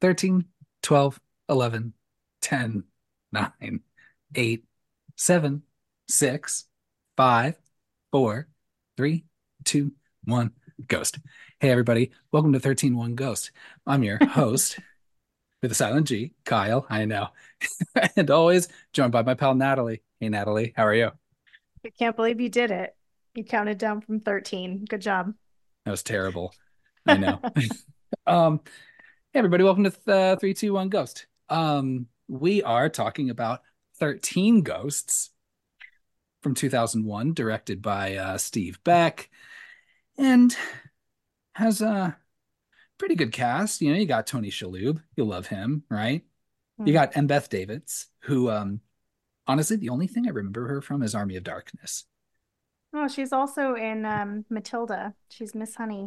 13, 12, 11, 10, 9, 8, 7, 6, 5, 4, 3, 2, 1, ghost. Hey, everybody. Welcome to 13-1 Ghost. I'm your host with a silent G, Kyle. I know. And always joined by my pal, Natalie. Hey, Natalie. How are you? I can't believe you did it. You counted down from 13. Good job. That was terrible. I know. Hey, everybody. Welcome to 3, 2, 1 Ghost. We are talking about 13 Ghosts from 2001, directed by Steve Beck, and has a pretty good cast. You know, you got Tony Shalhoub, you'll love him, right? You Hmm. got Beth Davids, who honestly, the only thing I remember her from is Army of Darkness. Oh, she's also in Matilda. She's Miss Honey.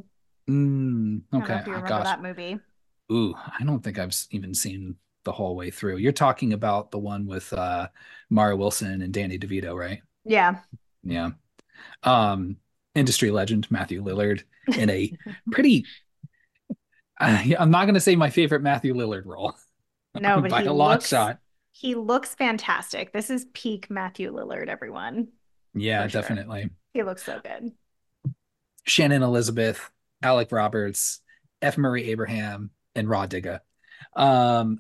I don't know Okay, if you remember gosh. that movie. Ooh, I don't think I've even seen the whole way through. You're talking about the one with Mara Wilson and Danny DeVito, right? Yeah. Yeah. Um, Industry legend Matthew Lillard in a pretty I'm not going to say my favorite Matthew Lillard role No, but by he a long looks shot. he looks fantastic. This is peak Matthew Lillard, everyone, Yeah, for sure. definitely. He looks so good. Shannon Elizabeth, Alec Roberts, F. Murray Abraham, and Rod Digga. Um,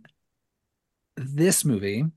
this movie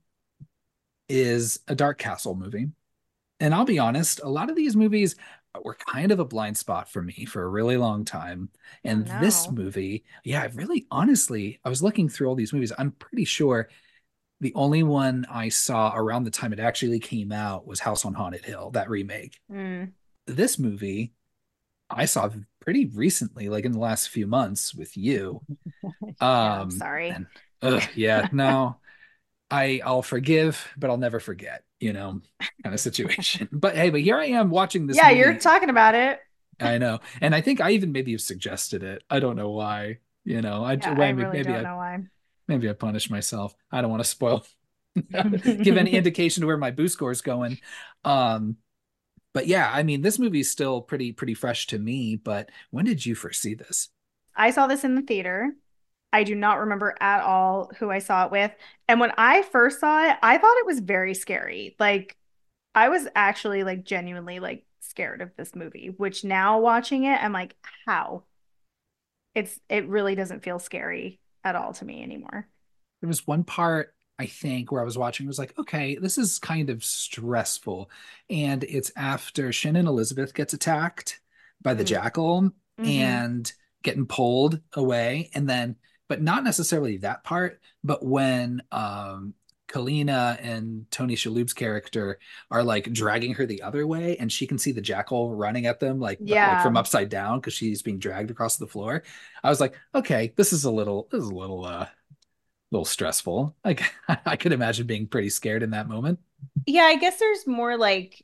is a Dark Castle movie. And I'll be honest, a lot of these movies were kind of a blind spot for me for a really long time. Oh And this no. movie, yeah, I really honestly, I was looking through all these movies. I'm pretty sure the only one I saw around the time it actually came out was House on Haunted Hill, that remake. Mm. This movie I saw pretty recently, like in the last few months with you. Yeah, I'm sorry. And yeah, no, I'll forgive, but I'll never forget, kind of situation. But hey, but here I am watching this Yeah, you're movie. talking about it. I know, and I think I even maybe have suggested it. I don't know why. Yeah, I Why really don't know why. maybe I punish myself. I don't want to spoil, give any indication to where my boo score is going. Um, but yeah, I mean, this movie is still pretty fresh to me. But when did you first see this? I saw this in the theater. I do not remember at all who I saw it with. And when I first saw it, I thought it was very scary. Like I was actually like genuinely like scared of this movie, which now watching it, I'm like, how? It really doesn't feel scary at all to me anymore. There was one part I think where I was watching, I was like, okay, this is kind of stressful. And it's after Shannon Elizabeth gets attacked by the Mm. jackal Hmm. and getting pulled away. And then, but not necessarily that part, but when Kalina and Tony Shalhoub's character are like dragging her the other way and she can see the jackal running at them like Yeah. from upside down because she's being dragged across the floor. I was like, okay, this is a little stressful. Like I could imagine being pretty scared in that moment. Yeah, I guess there's more like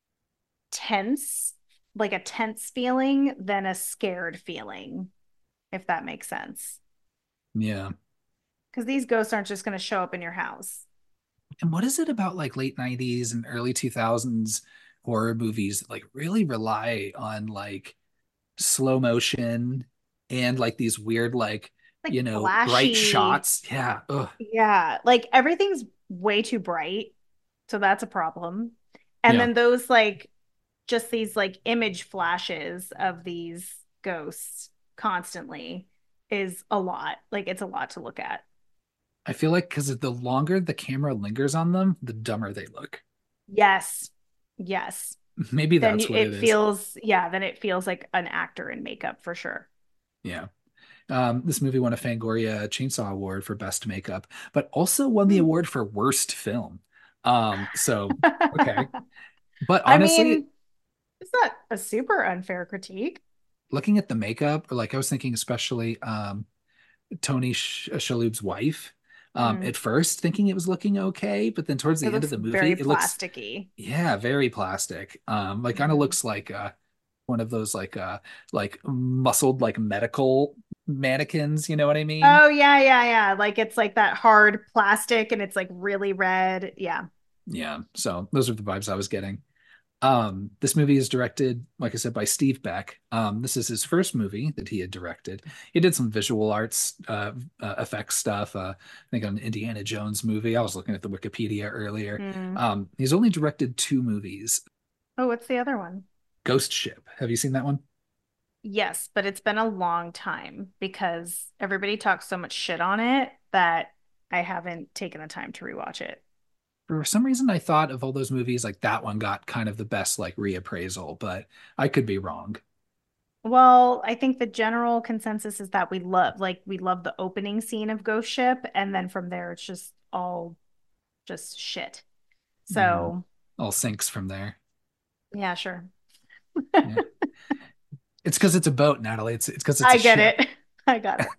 tense, like a tense feeling than a scared feeling, if that makes sense. Yeah. Because these ghosts aren't just going to show up in your house. And what is it about like late 90s and early 2000s horror movies that like really rely on like slow motion and like these weird like, Like bright flashy. shots? Yeah. Ugh. Yeah, like everything's way too bright. So that's a problem. And Yeah. then those like just these like image flashes of these ghosts constantly is a lot. Like it's a lot to look at. I feel like because the longer the camera lingers on them, the dumber they look. Yes. Yes. Maybe Then that's what it it is. feels, yeah, then it feels like an actor in makeup for sure. Yeah. This movie won a Fangoria Chainsaw Award for Best Makeup, but also won the Hmm. award for Worst Film. So okay. But I honestly, mean, it's not a super unfair critique. looking at the makeup, or like I was thinking, especially Tony Shalhoub's wife, Hmm. at first thinking it was looking okay, but then towards It the end of looks the movie, very it looks, plasticky. yeah, very plastic. Like kind of Hmm. looks like one of those like muscled like medical mannequins, you know what I mean? Oh yeah, yeah, yeah. Like it's like that hard plastic and it's like really red. Yeah. Yeah, so those are the vibes I was getting. This movie is directed, like I said, by Steve Beck. This is his first movie that he had directed. He did some visual arts effects stuff. I think on Indiana Jones movie. I was looking at the Wikipedia earlier. Hmm. He's only directed two movies. Oh, what's the other one? Ghost Ship. Have you seen that one? Yes, but it's been a long time because everybody talks so much shit on it that I haven't taken the time to rewatch it. For some reason, I thought of all those movies, like that one got kind of the best like reappraisal, but I could be wrong. Well, I think the general consensus is that we love the opening scene of Ghost Ship, and then from there it's just all just shit. Yeah, So, all sinks from there. yeah, sure. Yeah, it's because it's a boat, Natalie. It's because it's I a get ship. it. I got it.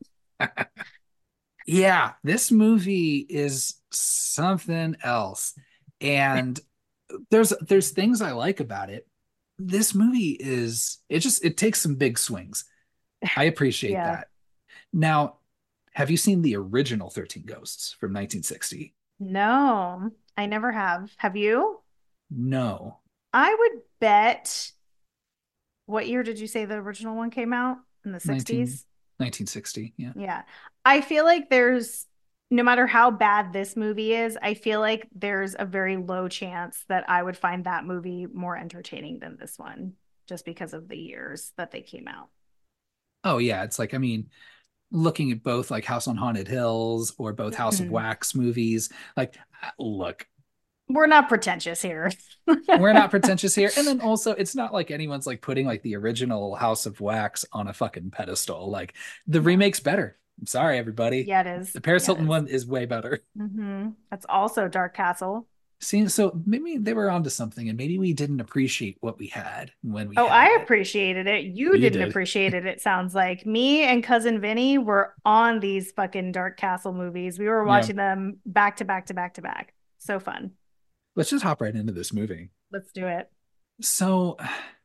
Yeah, this movie is something else. And there's things I like about it. This movie is it takes some big swings. I appreciate Yeah. that. Now, have you seen the original 13 Ghosts from 1960? No, I never have. Have you? No. I would bet. What year did you say the original one came out? In the 19 60s? 1960. Yeah. Yeah. I feel like no matter how bad this movie is, I feel like there's a very low chance that I would find that movie more entertaining than this one, just because of the years that they came out. Oh yeah, it's like I mean, looking at both like House on Haunted Hills or both House of Mhm. Wax movies, like look, We're not pretentious here. we're not pretentious here. And then also, it's not like anyone's like putting like the original House of Wax on a fucking pedestal. Like the No. remake's better. I'm sorry, everybody. Yeah, it is. The Paris Yeah, it Hilton is. one is way better. That's also Dark Castle. See, so maybe they were onto something, and maybe we didn't appreciate what we had when we Oh, had I it. appreciated it. You You didn't did. appreciate it, it sounds like. Me and cousin Vinny were on these fucking Dark Castle movies. We were Yeah. watching them back to back to back to back. So fun. Let's just hop right into this movie. Let's do it. So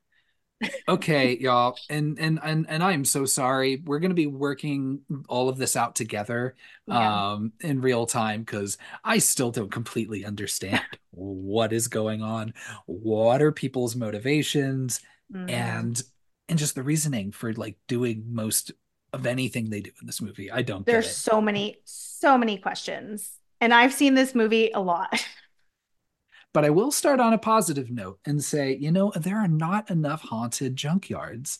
okay, y'all, and I am so sorry. We're gonna be working all of this out together, Yeah. in real time because I still don't completely understand what is going on, what are people's motivations, Hmm. and and just the reasoning for like doing most of anything they do in this movie. I don't get There's it. so many questions. And I've seen this movie a lot. But I will start on a positive note and say, there are not enough haunted junkyards.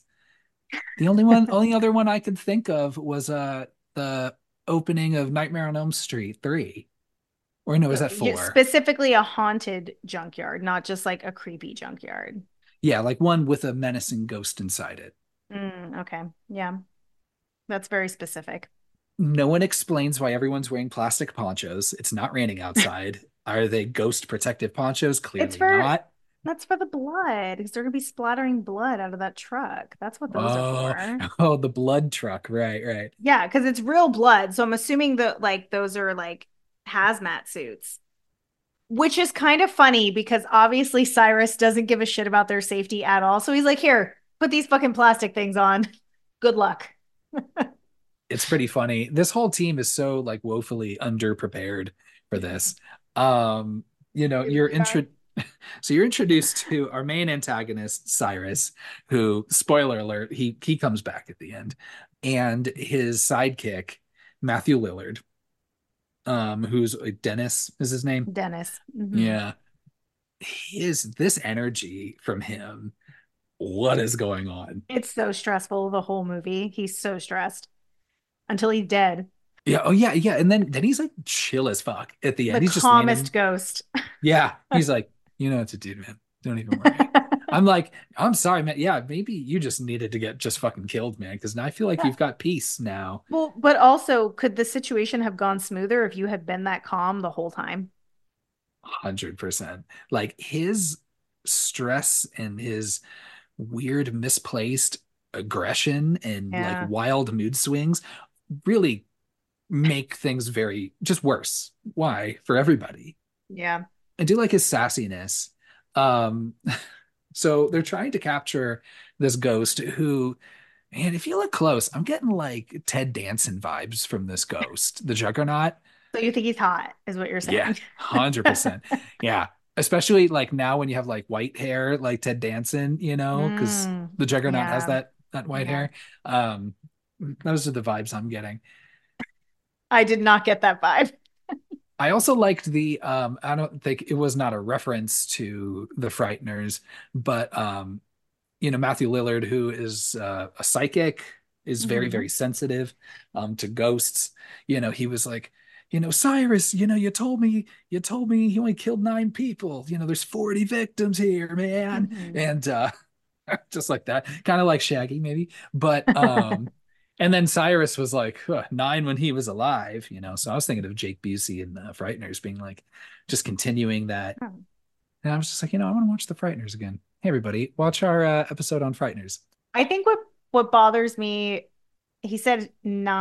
Only other one I could think of was the opening of Nightmare on Elm Street 3. Or no, is that Yeah, 4? specifically a haunted junkyard, not just like a creepy junkyard. Yeah, like one with a menacing ghost inside it. Okay. Yeah. That's very specific. No one explains why everyone's wearing plastic ponchos. It's not raining outside. Are they ghost protective ponchos? It's Clearly for not. That's for the blood because they're gonna be splattering blood out of that truck. That's what those are Oh, for. oh, the blood truck. Right, right. Yeah, because it's real blood. So I'm assuming that like those are like hazmat suits, which is kind of funny because obviously Cyrus doesn't give a shit about their safety at all. So he's like, here, put these fucking plastic things on. Good luck. It's pretty funny. This whole team is so like woefully underprepared for this. Um, They you're really are. intro so you're introduced to our main antagonist, Cyrus, who, spoiler alert, he comes back at the end, and his sidekick, Matthew Lillard, who's Dennis is his name. Dennis. Yeah. His this energy from him. What is going on? It's so stressful, the whole movie. He's so stressed until he's dead. Yeah, oh yeah, yeah. And then he's like chill as fuck at the The end. He's just laying calmest in. ghost. Yeah, he's like, you know what to do, man. Don't even worry. I'm like, I'm sorry, man. Yeah, maybe you just needed to get just fucking killed, man. Because now I feel like Yeah. you've got peace now. Well, but also, could the situation have gone smoother if you had been that calm the whole time? 100%. Like his stress and his weird misplaced aggression and like Yeah. wild mood swings really make things very just worse. Why? For everybody. Yeah. I do like his sassiness. Um, so they're trying to capture this ghost who, man, if you look close, I'm getting like Ted Danson vibes from this ghost, the Juggernaut. So you think he's hot, is what you're Yeah, saying. 100%. Yeah. especially like now when you have like white hair, like Ted Danson, because the Juggernaut has Yeah. that white Yeah. hair. Um, those are the vibes I'm getting. I did not get that vibe. I also liked I don't think it was not a reference to the Frighteners, but Matthew Lillard, who is a psychic, is very, very Hmm. sensitive to ghosts. He was like, Cyrus, you told me he only killed 9 people. There's 40 victims here, man. Hmm. And just like that, kind of like Shaggy, maybe. But and then Cyrus was like 9 when he was alive. So I was thinking of Jake Busey and Frighteners being like just continuing that. And I was just like, I want to watch the Frighteners again. Hey, everybody, watch our episode on Frighteners. I think what bothers me, he said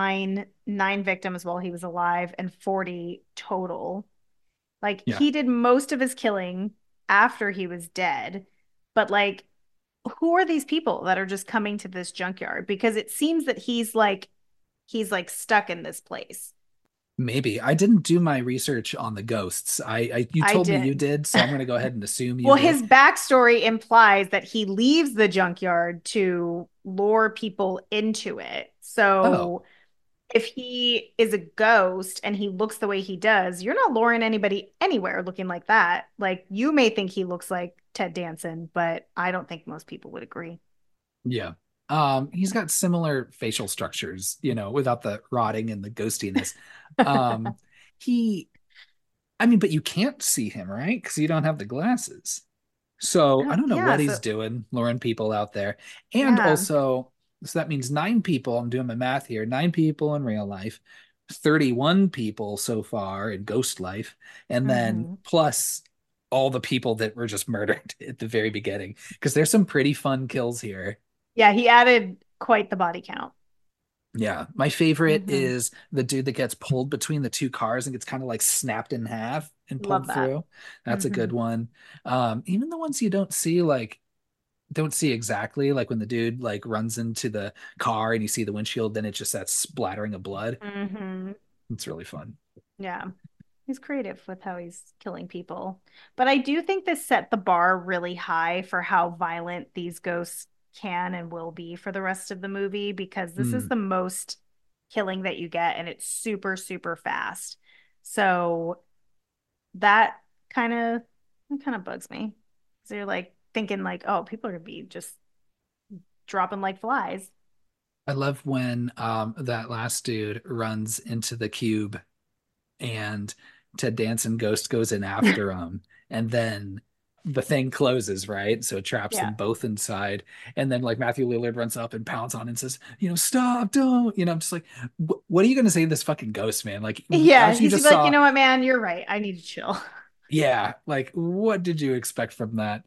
nine victims while he was alive and 40 total. Like Yeah, he did most of his killing after he was dead. But like who are these people that are just coming to this junkyard? Because it seems that he's like stuck in this place. maybe. I didn't do my research on the ghosts. You I told me you did. did, so I'm going to go ahead and assume you Well, did. his backstory implies that he leaves the junkyard to lure people into it. Oh, So if he is a ghost and he looks the way he does, you're not luring anybody anywhere looking like that. Like you may think he looks like Ted Danson, but I don't think most people would agree. yeah. He's got similar facial structures, without the rotting and the ghostiness. Um, he, I mean, but you can't see him, right? Because you don't have the glasses. So I don't know Yeah, what so he's doing, luring people out there. And yeah. also, so that means 9 people. I'm doing my math here. 9 people in real life, 31 people so far in ghost life, and then Hmm. plus all the people that were just murdered at the very beginning. Because there's some pretty fun kills here. Yeah, he added quite the body count. Yeah, my favorite Hmm. is the dude that gets pulled between the 2 cars and gets kind of like snapped in half and Love pulled that. through. That's a Hmm. good one. Even the ones you don't see exactly, like when the dude like runs into the car and you see the windshield, then it's just that splattering of blood. Hmm. It's really fun. Yeah. He's creative with how he's killing people. But I do think this set the bar really high for how violent these ghosts can and will be for the rest of the movie because this is Mm. the most killing that you get and it's super, super fast. So that kind of kind of bugs me. So you're like thinking like, oh, people are gonna be just dropping like flies. I love when that last dude runs into the cube and Ted Danson Ghost goes in after him, and then the thing closes, right? So it traps Yeah. them both inside. And then like Matthew Lillard runs up and pounds on and says, stop, don't, I'm just like, what are you gonna say to this fucking ghost, man? Like, Yeah, as you he's just like, you saw, know what, man, you're right. I need to chill. yeah, like what did you expect from that?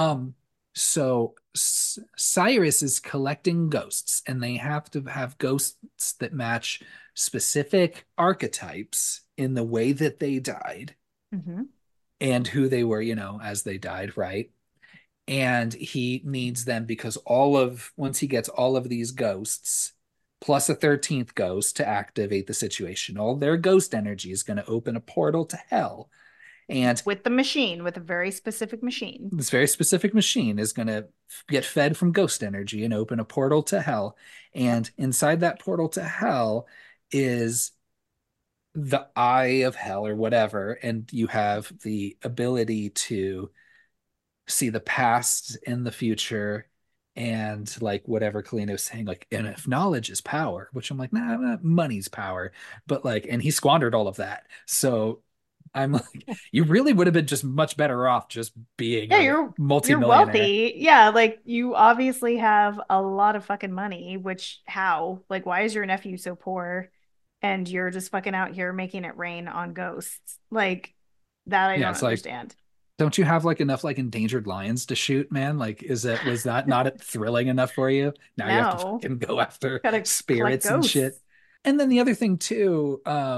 So Cyrus is collecting ghosts, and they have to have ghosts that match specific archetypes in the way that they died Hmm. and who they were, as they died, right? And he needs them because once he gets all of these ghosts plus a 13th ghost to activate the situation, all their ghost energy is going to open a portal to hell. And With the machine, with a very specific machine. this very specific machine is going to get fed from ghost energy and open a portal to hell. Yep. And inside that portal to hell is the eye of hell or whatever. And you have the ability to see the past and the future and like whatever Kalina was saying, like, and if knowledge is power, which I'm like, nah, money's power. But like, and he squandered all of that. So I'm like, you really would have been just much better off just being Yeah, a you're multimillionaire. wealthy. Yeah, like you obviously have a lot of fucking money, which how? Like why is your nephew so poor and you're just fucking out here making it rain on ghosts? Like that I Yeah, don't it's like, understand. don't you have like enough like endangered lions to shoot, man? Like, was that not thrilling enough for you? Now you have to No. fucking go after Gotta collect spirits and ghosts. shit. And then the other thing too,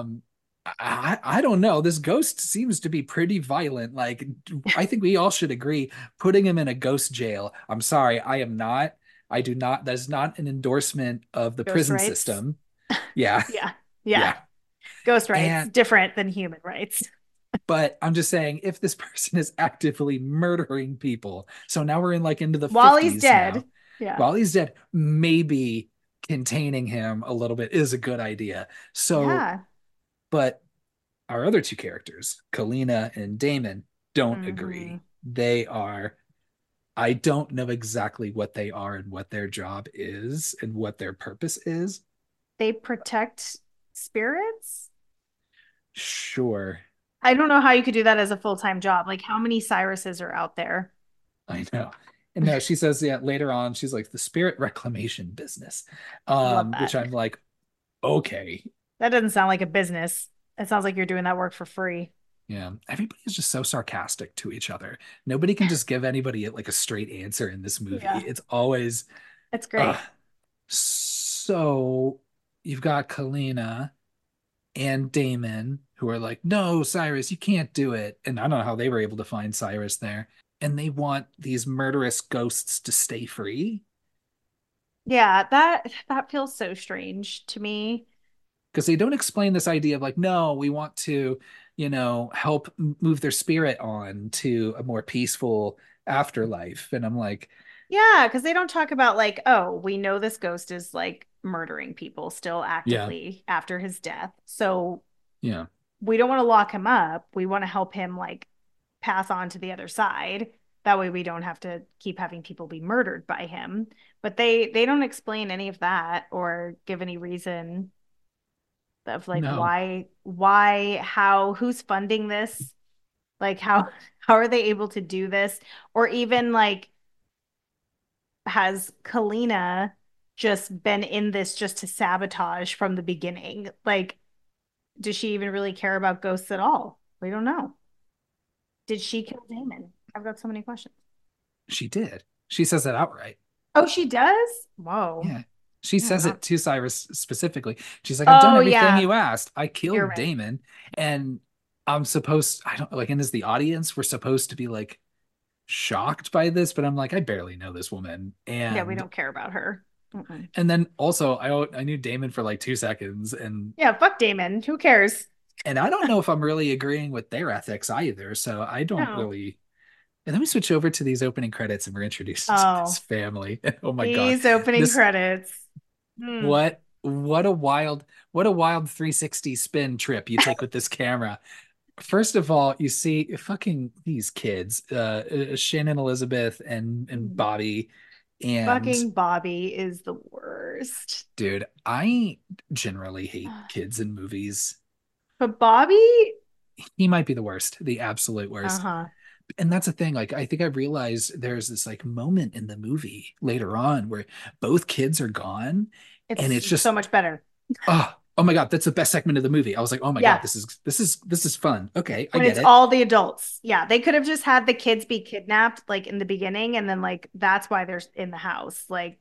I don't know. This ghost seems to be pretty violent. Like, I think we all should agree, putting him in a ghost jail. I'm sorry, I am not. I do not. That's not an endorsement of the Ghost prison rights. system. Yeah, Yeah. Yeah. yeah. Ghost rights And different than human rights. But I'm just saying, if this person is actively murdering people, so now we're in like into the While he's 50s dead. now, Yeah. while he's dead, maybe containing him a little bit is a good idea. So, Yeah. but our other two characters, Kalina and Damon, don't Hmm. agree. They are, I don't know exactly what they are and what their job is and what their purpose is. They protect spirits. Sure, I don't know how you could do that as a full-time job. Like, how many Cyruses are out there? I know. And no, she says, yeah, later on, she's like the spirit reclamation business. Love Which that. I'm like, okay. That doesn't sound like a business. It sounds like you're doing that work for free. Yeah. Everybody's just so sarcastic to each other. Nobody can just give anybody like a straight answer in this movie. Yeah, It's always, it's uh, great. so you've got Kalina and Damon who are like, no, Cyrus, you can't do it. And I don't know how they were able to find Cyrus there. And they want these murderous ghosts to stay free Yeah, that feels so strange to me. because they don't explain this idea of like, no, we want to, help move their spirit on to a more peaceful afterlife. And I'm like, Yeah, because they don't talk about like, oh, we know this ghost is like murdering people still yeah, actively after his death. So yeah, we don't want to lock him up. We want to help him like pass on to the other side. That way we don't have to keep having people be murdered by him. But they don't explain any of that or give any reason of like no, how, who's funding this? Like how are they able to do this? Or even like has Kalina just been in this just to sabotage from the beginning? Like, does she even really care about ghosts at all? We don't know. Did she kill Damon? I've got so many questions. she did. She says that outright. Oh, she does? Whoa. Yeah. She Yeah, says not. it to Cyrus specifically. She's like, I've done Oh, everything yeah. you asked. I You're killed right. Damon. And I don't like, and as the audience, we're supposed to be like shocked by this, but I'm like, I barely know this woman. Yeah, we don't care about her. Mm-mm. And then also I knew Damon for like 2 seconds Yeah, fuck Damon. Who cares? and I don't know if I'm really agreeing with their ethics either. So I don't No. really. And then we switch over to these opening credits and we're introduced to this Oh, family. Oh my God. these opening This credits. Hmm. what a wild 360 spin trip you take with this camera. First of all, you see fucking these kids, Shannon Elizabeth and Bobby. And Fucking Bobby is the worst. dude, I generally hate kids in movies. But Bobby, He might be the worst, the absolute worst. uh-huh. And that's the thing. Like, I think I realized there's this like moment in the movie later on where both kids are gone, and It's it's so just much better. oh my God, that's the best segment of the movie. I was like, oh my God, Yeah. this is fun. Okay, I When get it's it. all the adults. Yeah, they could have just had the kids be kidnapped like in the beginning and then like that's why they're in the house. Like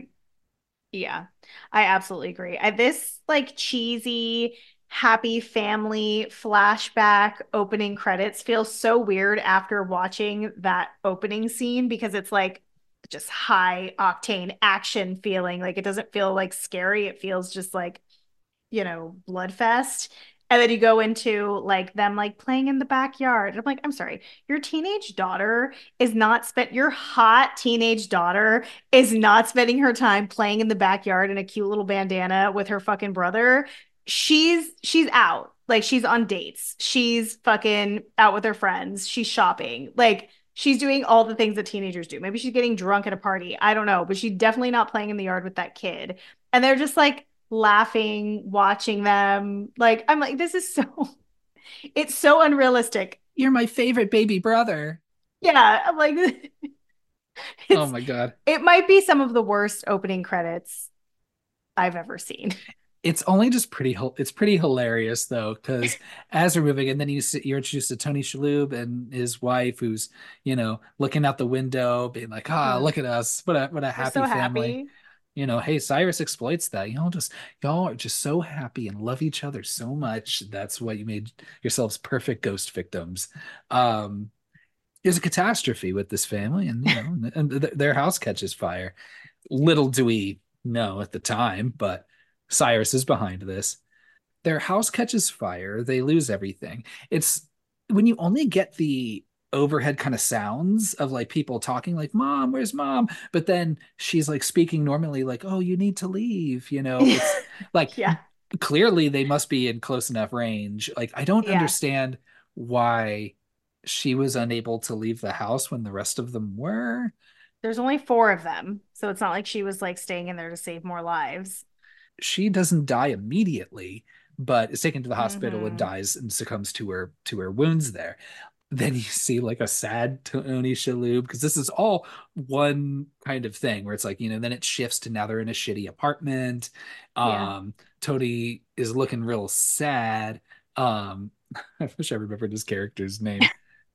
yeah, I absolutely agree. This like cheesy, happy family flashback opening credits feels so weird after watching that opening scene because it's like just high octane action feeling. Like it doesn't feel like scary. It feels just like, bloodfest. And then you go into like them like playing in the backyard. I'm like, I'm sorry, your teenage daughter is not spent your hot teenage daughter is not spending her time playing in the backyard in a cute little bandana with her fucking brother. She's out. Like she's on dates. She's fucking out with her friends. She's shopping. Like she's doing all the things that teenagers do. Maybe she's getting drunk at a party. I don't know, but she's definitely not playing in the yard with that kid. And they're just like laughing, watching them. Like I'm like, this is so it's so unrealistic. You're my favorite baby brother. Yeah, I'm like Oh it's my God. it might be some of the worst opening credits I've ever seen. It's only just it's pretty hilarious though, because as we're moving, and then you're introduced to Tony Shalhoub and his wife, who's looking out the window, being like, "Ah, Uh-huh. look at us! What a They're happy so family!" happy. Hey, Cyrus exploits that. Y'all are just so happy and love each other so much. That's why you made yourselves perfect ghost victims. Um, there's a catastrophe with this family, and their house catches fire. Little do we know at the time, but Cyrus is behind this. Their house catches fire. They lose everything. It's when you only get the overhead kind of sounds of like people talking like mom, where's mom, but then she's like speaking normally like, oh, you need to leave, it's like Yeah. clearly they must be in close enough range. Like I don't Yeah. understand why she was unable to leave the house when the rest of them were. There's only four of them, so it's not like she was like staying in there to save more lives. She doesn't die immediately, but is taken to the hospital and Hmm. dies and succumbs to her wounds there. Then you see like a sad Tony Shalhoub because this is all one kind of thing where it's like, then it shifts to now they're in a shitty apartment. Yeah. Tony is looking real sad. Um, I wish I remembered his character's name.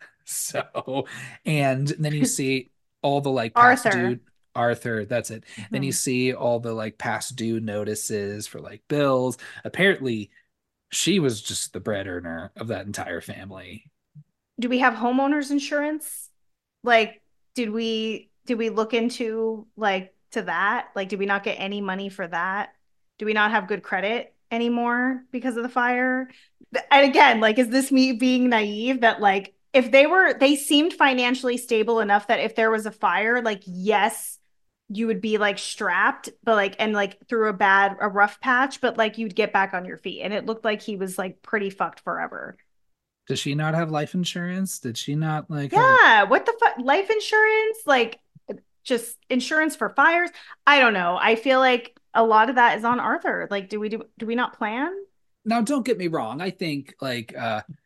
So, and then you see all the like past due Arthur. Arthur, that's it. Then you Hmm. see all the like past due notices for like bills. Apparently, she was just the bread earner of that entire family. Do we have homeowners insurance? Like, did we look into like to that? Like, did we not get any money for that? Do we not have good credit anymore because of the fire? And again, like, is this me being naive that like if they seemed financially stable enough that if there was a fire, like, yes, you would be like strapped, but like and like through a rough patch, but like you'd get back on your feet. And it looked like he was like pretty fucked forever. Does she not have life insurance? Did she not like have a Yeah, what the fuck? Life insurance, like just insurance for fires. I don't know. I feel like a lot of that is on Arthur. Like, do we not plan? now don't get me wrong. I think like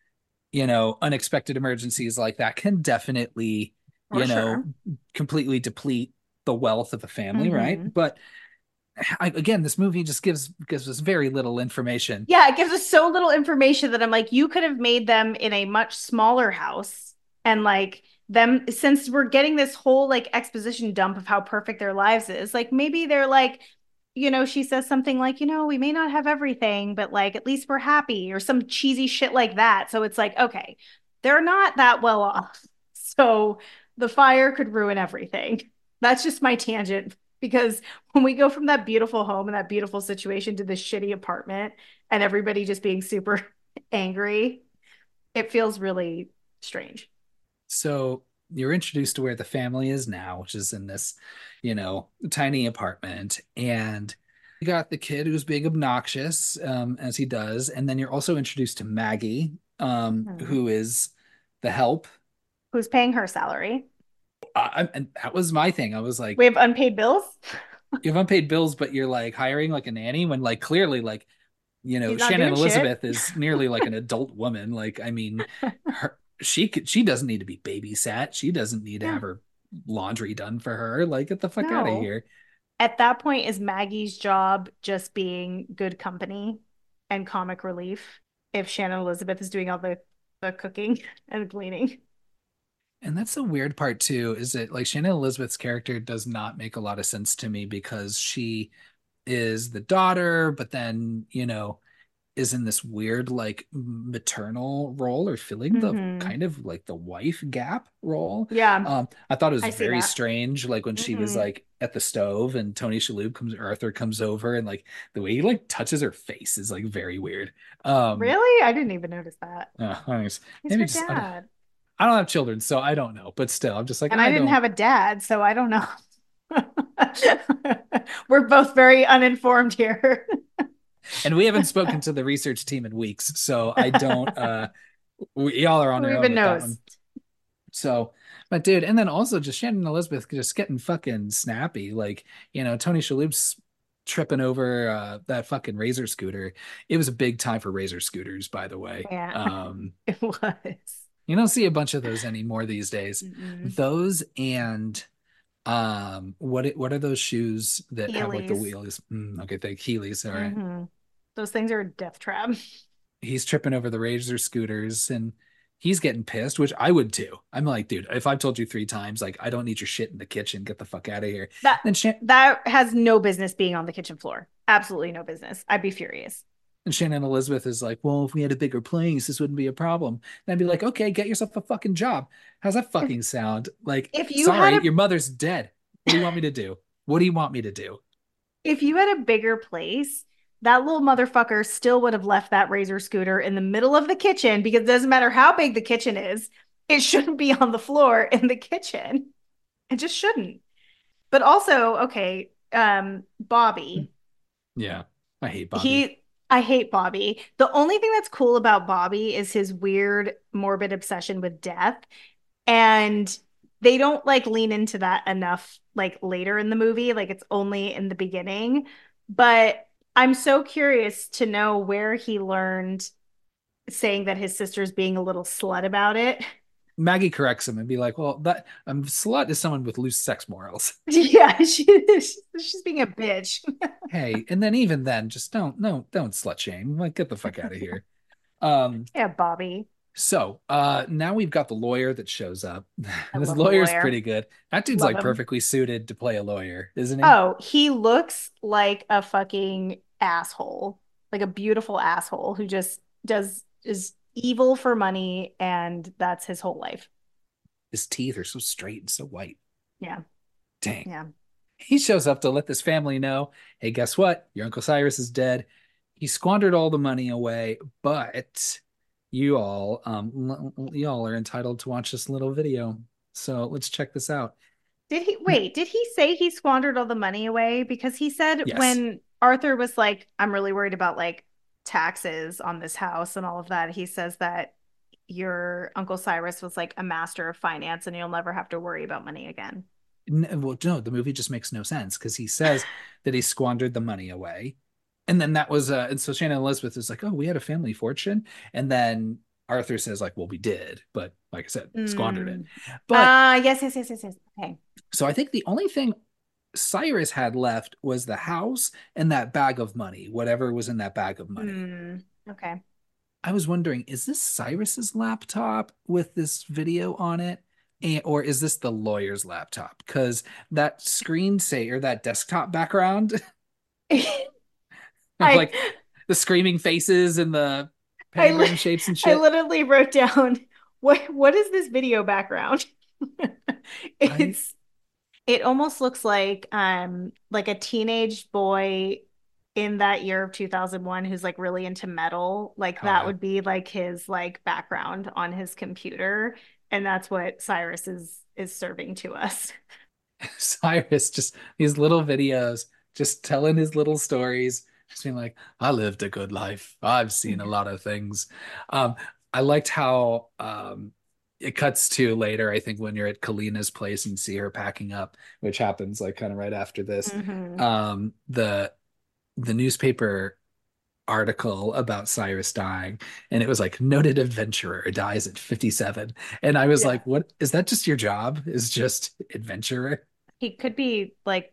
unexpected emergencies like that can definitely, For you know, sure. completely deplete the wealth of a family, right? Hmm. But again, this movie just gives us very little information. Yeah, it gives us so little information that I'm like, you could have made them in a much smaller house and like them since we're getting this whole like exposition dump of how perfect their lives is, like maybe they're like, she says something like, we may not have everything, but like at least we're happy or some cheesy shit like that. So it's like, okay, they're not that well off. So the fire could ruin everything. That's just my tangent because when we go from that beautiful home and that beautiful situation to this shitty apartment and everybody just being super angry, it feels really strange. So you're introduced to where the family is now, which is in this, tiny apartment. And you got the kid who's being obnoxious, as he does. And then you're also introduced to Maggie, Hmm. who is the help. Who's paying her salary? And that was my thing. I was like, We have unpaid bills. you have unpaid bills, but you're like hiring like a nanny when like clearly like She's not Shannon doing shit. Elizabeth is nearly like an adult woman. Like, I mean, she doesn't need to be babysat. She doesn't need to Yeah, have her laundry done for her. Like, get the fuck out of no. here. At that point, is Maggie's job just being good company and comic relief if Shannon Elizabeth is doing all the cooking and cleaning? And that's the weird part too, is that like Shannon Elizabeth's character does not make a lot of sense to me because she is the daughter, but then, is in this weird like maternal role or filling the Hmm. kind of like the wife gap role. Yeah, I thought it was I see very that. strange, like when she was Hmm. like at the stove and Tony Shalhoub comes, Arthur comes over and like the way he like touches her face is like very weird. Um, Really? I didn't even notice that. anyways, He's maybe her just dad. I don't have children, so I don't know, but still, I'm just like And I I didn't don't. have a dad, so I don't know. We're both very uninformed here. And we haven't spoken to the research team in weeks, so I don't. Y'all are on Who your own even with that knows? one. So, but dude, and then also just Shannon Elizabeth just getting fucking snappy. Like, Tony Shalhoub's tripping over that fucking Razor scooter. It was a big time for Razor scooters, by the way. Yeah, it was. You don't see a bunch of those anymore these days. Mm-mm. Those and what are those shoes that have like the Heelys. wheels? Okay, thank Heelys. All right. Hmm. Those things are a death trap. He's tripping over the Razor scooters and he's getting pissed, which I would too. I'm like, dude, if I've told you 3 times, like, I don't need your shit in the kitchen, get the fuck out of here. That Then that has no business being on the kitchen floor. Absolutely no business. I'd be furious. and Shannon Elizabeth is like, well, if we had a bigger place, this wouldn't be a problem. And I'd be like, okay, get yourself a fucking job. How's that If fucking sound? Like, if you had sorry, a your mother's dead. What do you want me to do? What do you want me to do? if you had a bigger place, that little motherfucker still would have left that Razor scooter in the middle of the kitchen because it doesn't matter how big the kitchen is, it shouldn't be on the floor in the kitchen. It just shouldn't. But also, okay, Bobby, Yeah. I hate Bobby. he I hate Bobby. The only thing that's cool about Bobby is his weird morbid obsession with death. And they don't like lean into that enough like later in the movie. Like it's only in the beginning. But I'm so curious to know where he learned saying that his sister's being a little slut about it. Maggie corrects him and be like, well, that slut is someone with loose sex morals. Yeah, she's being a bitch. Hey, and then even then, just don't slut shame. Like, get the fuck out of here. Um, Yeah, Bobby. now we've got the lawyer that shows up. I This love the lawyer's lawyer. pretty good. That dude's Love like him. perfectly suited to play a lawyer, isn't he? Oh, he looks like a fucking asshole. Like a beautiful asshole who just does is evil for money and that's his whole life. His teeth are so straight and so white. Yeah. Dang. Yeah. He shows up to let this family know, hey, guess what? Your Uncle Cyrus is dead. He squandered all the money away, but you all are entitled to watch this little video. So let's check this out. Did he say he squandered all the money away? Because he said Yes. when Arthur was like, I'm really worried about like taxes on this house and all of that, he says that your Uncle Cyrus was like a master of finance and you'll never have to worry about money again. Well, no, the movie just makes no sense because he says that he squandered the money away. And then that was and so Shannon Elizabeth is like, oh, we had a family fortune. And then Arthur says, like, well, we did, but like I said, squandered it. Mm. But Yes, yes, yes, yes, yes. Okay. so I think the only thing Cyrus had left was the house and that bag of money, whatever was in that bag of money. Okay. I was wondering, is this Cyrus's laptop with this video on it? Or is this the lawyer's laptop? Because that screensaver, that desktop background of I like the screaming faces and the I pentagram shapes and I shit. literally wrote down what is this video background? I It's it almost looks like a teenage boy in that year of 2001 who's like really into metal. Like Oh that yeah. would be like his like background on his computer and that's what Cyrus is serving to us. Cyrus just these little videos, just telling his little stories, just being like, I lived a good life. I've seen a lot of things. Um, I liked how it cuts to later, I think when you're at Kalina's place and see her packing up, which happens like kind of right after this. Hmm. The newspaper article about Cyrus dying, and it was like noted adventurer dies at 57. And I was Yeah. like, what is that just your job? Is just adventurer? He could be like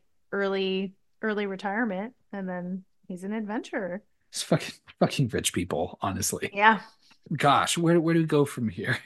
early retirement and then he's an adventurer. It's fucking rich people, honestly. Yeah. Gosh, where do we go from here?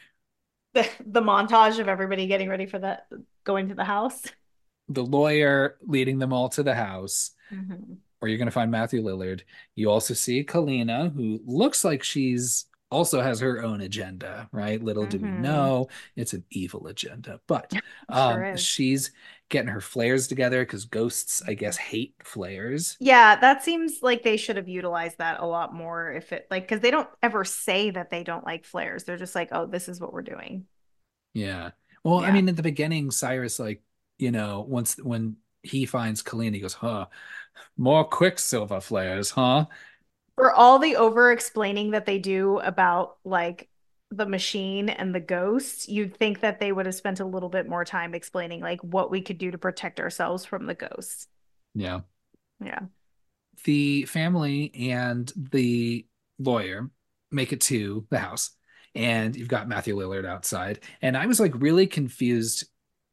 The montage of everybody getting ready for that going to the house. The lawyer leading them all to the house, Hmm. where you're going to find Matthew Lillard. You also see Kalina, who looks like she's also has her own agenda, right? Little do we Hmm. know, it's an evil agenda. But Sure is. she's getting her flares together because ghosts, I guess, hate flares. Yeah, that seems like they should have utilized that a lot more if it like because they don't ever say that they don't like flares. They're just like, oh, this is what we're doing. Yeah. Well, I Yeah. mean, at the beginning, Cyrus, like, once when he finds Kalina, he goes, huh, more Quicksilver flares, huh? For all the over explaining that they do about like the machine and the ghosts, you'd think that they would have spent a little bit more time explaining like what we could do to protect ourselves from the ghosts. Yeah. Yeah. The family and the lawyer make it to the house, and you've got Matthew Lillard outside. And I was like really confused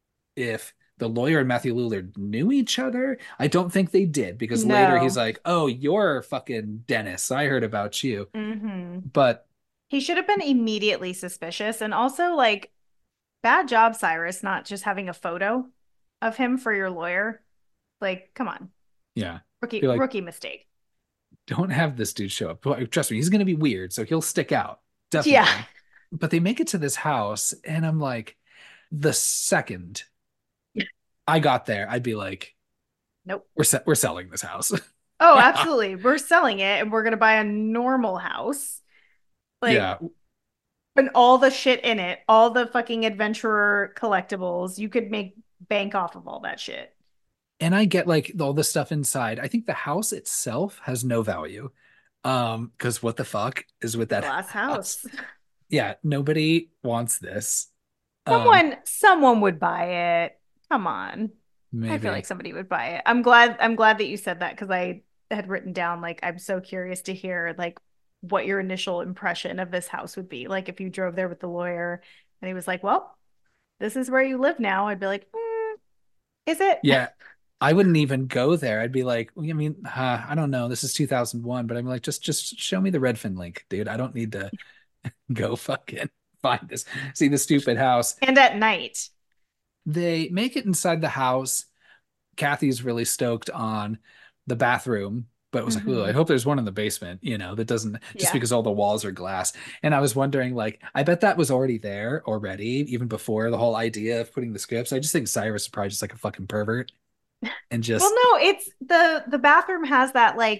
if the lawyer and Matthew Lillard knew each other. I don't think they did because later he's No. like, "Oh, you're fucking Dennis. I heard about you." Hmm. But He should have been immediately suspicious. And also, like, bad job, Cyrus, not just having a photo of him for your lawyer. Like, come on. yeah, Rookie, you're like, rookie mistake. don't have this dude show up. Trust me, he's going to be weird, so he'll stick out. Yeah. Definitely. But they make it to this house, and I'm like, the second I got there, I'd be like, Nope. we're selling this house. Oh, absolutely. We're selling it and we're gonna buy a normal house. Like, Yeah. and all the shit in it, all the fucking adventurer collectibles, you could make bank off of all that shit. And I get like all the stuff inside. I think the house itself has no value. Because what the fuck is with that Glass house? house. Yeah, nobody wants this. Um, Someone would buy it. Come on. I feel like maybe. somebody would buy it. I'm glad that you said that because I had written down like I'm so curious to hear like what your initial impression of this house would be. Like if you drove there with the lawyer and he was like, "Well, this is where you live now." I'd be like, "Is it?" Yeah, I wouldn't even go there. I'd be like, I mean, I don't know. This is 2001, but I'm like, just show me the Redfin link, dude. I don't need to go fucking find this. See the stupid house. And at night. They make it inside the house. Kathy's really stoked on the bathroom, but was like, "Ooh, I Hmm. hope there's one in the basement, that doesn't just Yeah. because all the walls are glass." And I was wondering, like, I bet that was already there already, even before the whole idea of putting the scripts. I just think Cyrus is probably just like a fucking pervert and Well, just no, it's the bathroom has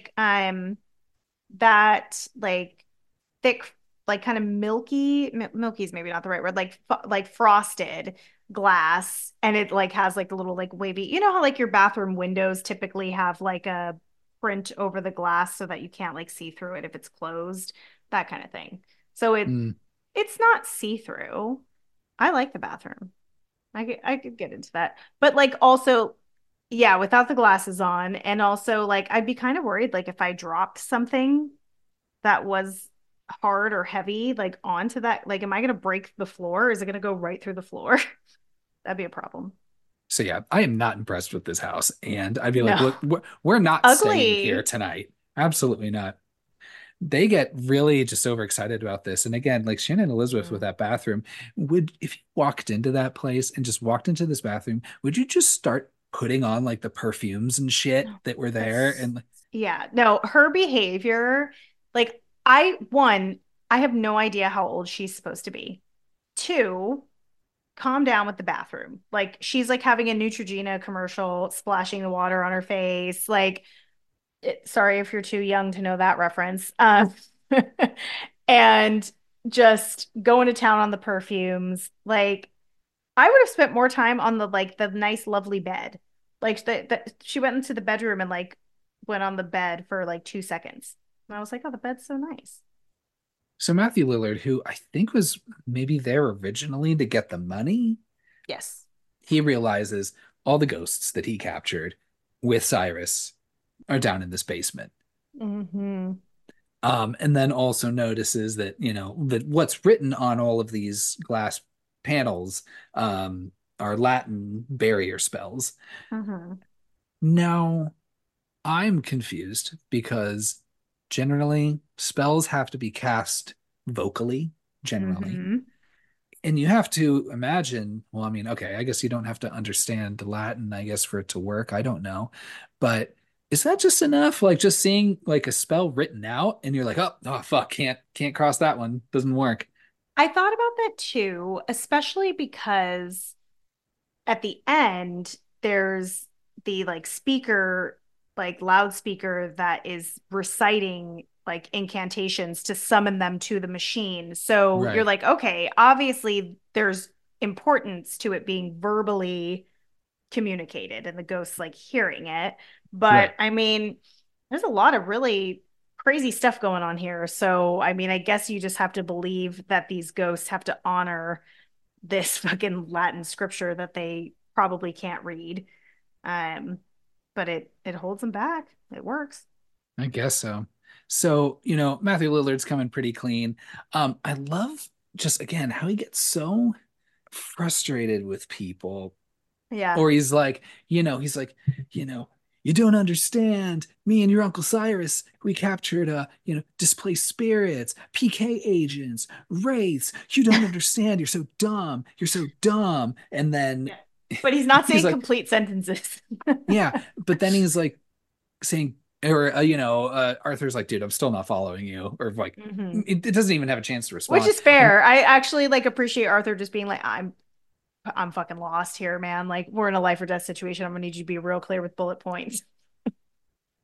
that like thick, like kind of milky is maybe not the right word, like frosted glass, and it like has like the little like wavy, you know how like your bathroom windows typically have like a print over the glass so that you can't like see through it if it's closed, that kind of thing. So mm. it's not see-through. I like the bathroom. I could get into that. But like also, yeah, without the glasses on, and also like I'd be kind of worried like if I dropped something that was hard or heavy like onto that, like am I gonna break the floor? Is it gonna go right through the floor? That'd be a problem. So yeah, I am not impressed with this house, and I'd be like, No. "Look, we're not staying here Ugly. tonight. Absolutely not." They get really just overexcited about this. And again, like Shannon Elizabeth with Mm. that bathroom, would if you walked into that place and just walked into this bathroom, would you just start putting on like the perfumes and shit that were there? That's And yeah, no, her behavior, like I have no idea how old she's supposed to be. Two, calm down with the bathroom. Like she's like having a Neutrogena commercial, splashing the water on her face. Like, sorry if you're too young to know that reference. And just going to town on the perfumes. Like, I would have spent more time on the like the nice, lovely bed. Like she went into the bedroom and like went on the bed for like 2 seconds. And I was like, oh, the bed's so nice. so Matthew Lillard, who I think was maybe there originally to get the money, Yes. he realizes all the ghosts that he captured with Cyrus are down in this basement. Mm-hmm. And then also notices that, that what's written on all of these glass panels are Latin barrier spells. Mm-hmm. Now, I'm confused because generally spells have to be cast vocally, generally. Mm-hmm. And you have to imagine, well, I mean, okay, I guess you don't have to understand Latin, I guess, for it to work. I don't know. But is that just enough? Like just seeing like a spell written out and you're like, oh fuck, can't cross that one. Doesn't work. I thought about that too, especially because at the end there's the like speaker, like loudspeaker that is reciting like incantations to summon them to the machine. So you're Right. like, okay, obviously there's importance to it being verbally communicated and the ghosts like hearing it. But Right. I mean, there's a lot of really crazy stuff going on here. So I mean, I guess you just have to believe that these ghosts have to honor this fucking Latin scripture that they probably can't read. Um, but it holds them back. It works. I guess so. So, Matthew Lillard's coming pretty clean. I love just again how he gets so frustrated with people. Yeah. Or he's like, you know, you don't understand. Me and your Uncle Cyrus, we captured displaced spirits, PK agents, wraiths. You don't understand. You're so dumb. You're so dumb. And then Yeah. But he's not he's saying like, complete sentences. yeah. But then he's like saying, or Arthur's like, dude, I'm still not following you. Or like, Hmm. it doesn't even have a chance to Which respond. is And fair. I actually like appreciate Arthur just being like, I'm fucking lost here, man. Like we're in a life or death situation. I'm gonna need you to be real clear with bullet points.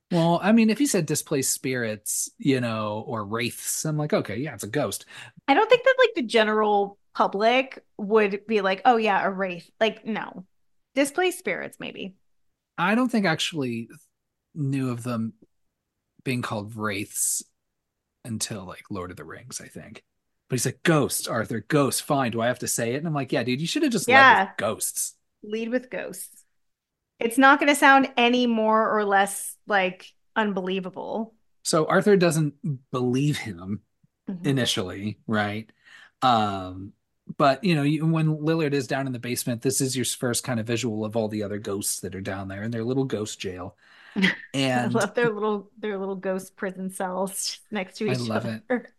Well, I mean, if he said displaced spirits, or wraiths, I'm like, okay, yeah, it's a ghost. I don't think that like the general public would be like, oh yeah, a wraith. Like, no. Displaced spirits, maybe. I don't think I actually knew of them being called wraiths until like Lord of the Rings, I think. But he's like, ghosts, Arthur, ghosts, fine. Do I have to say it? And I'm like, yeah, dude, you should have just led with Yeah, ghosts. lead with ghosts. It's not going to sound any more or less like unbelievable. So Arthur doesn't believe him Mhm. initially, right? Um, but when Lillard is down in the basement, this is your first kind of visual of all the other ghosts that are down there in their little ghost jail. I And love their little ghost prison cells next to I each love other. it.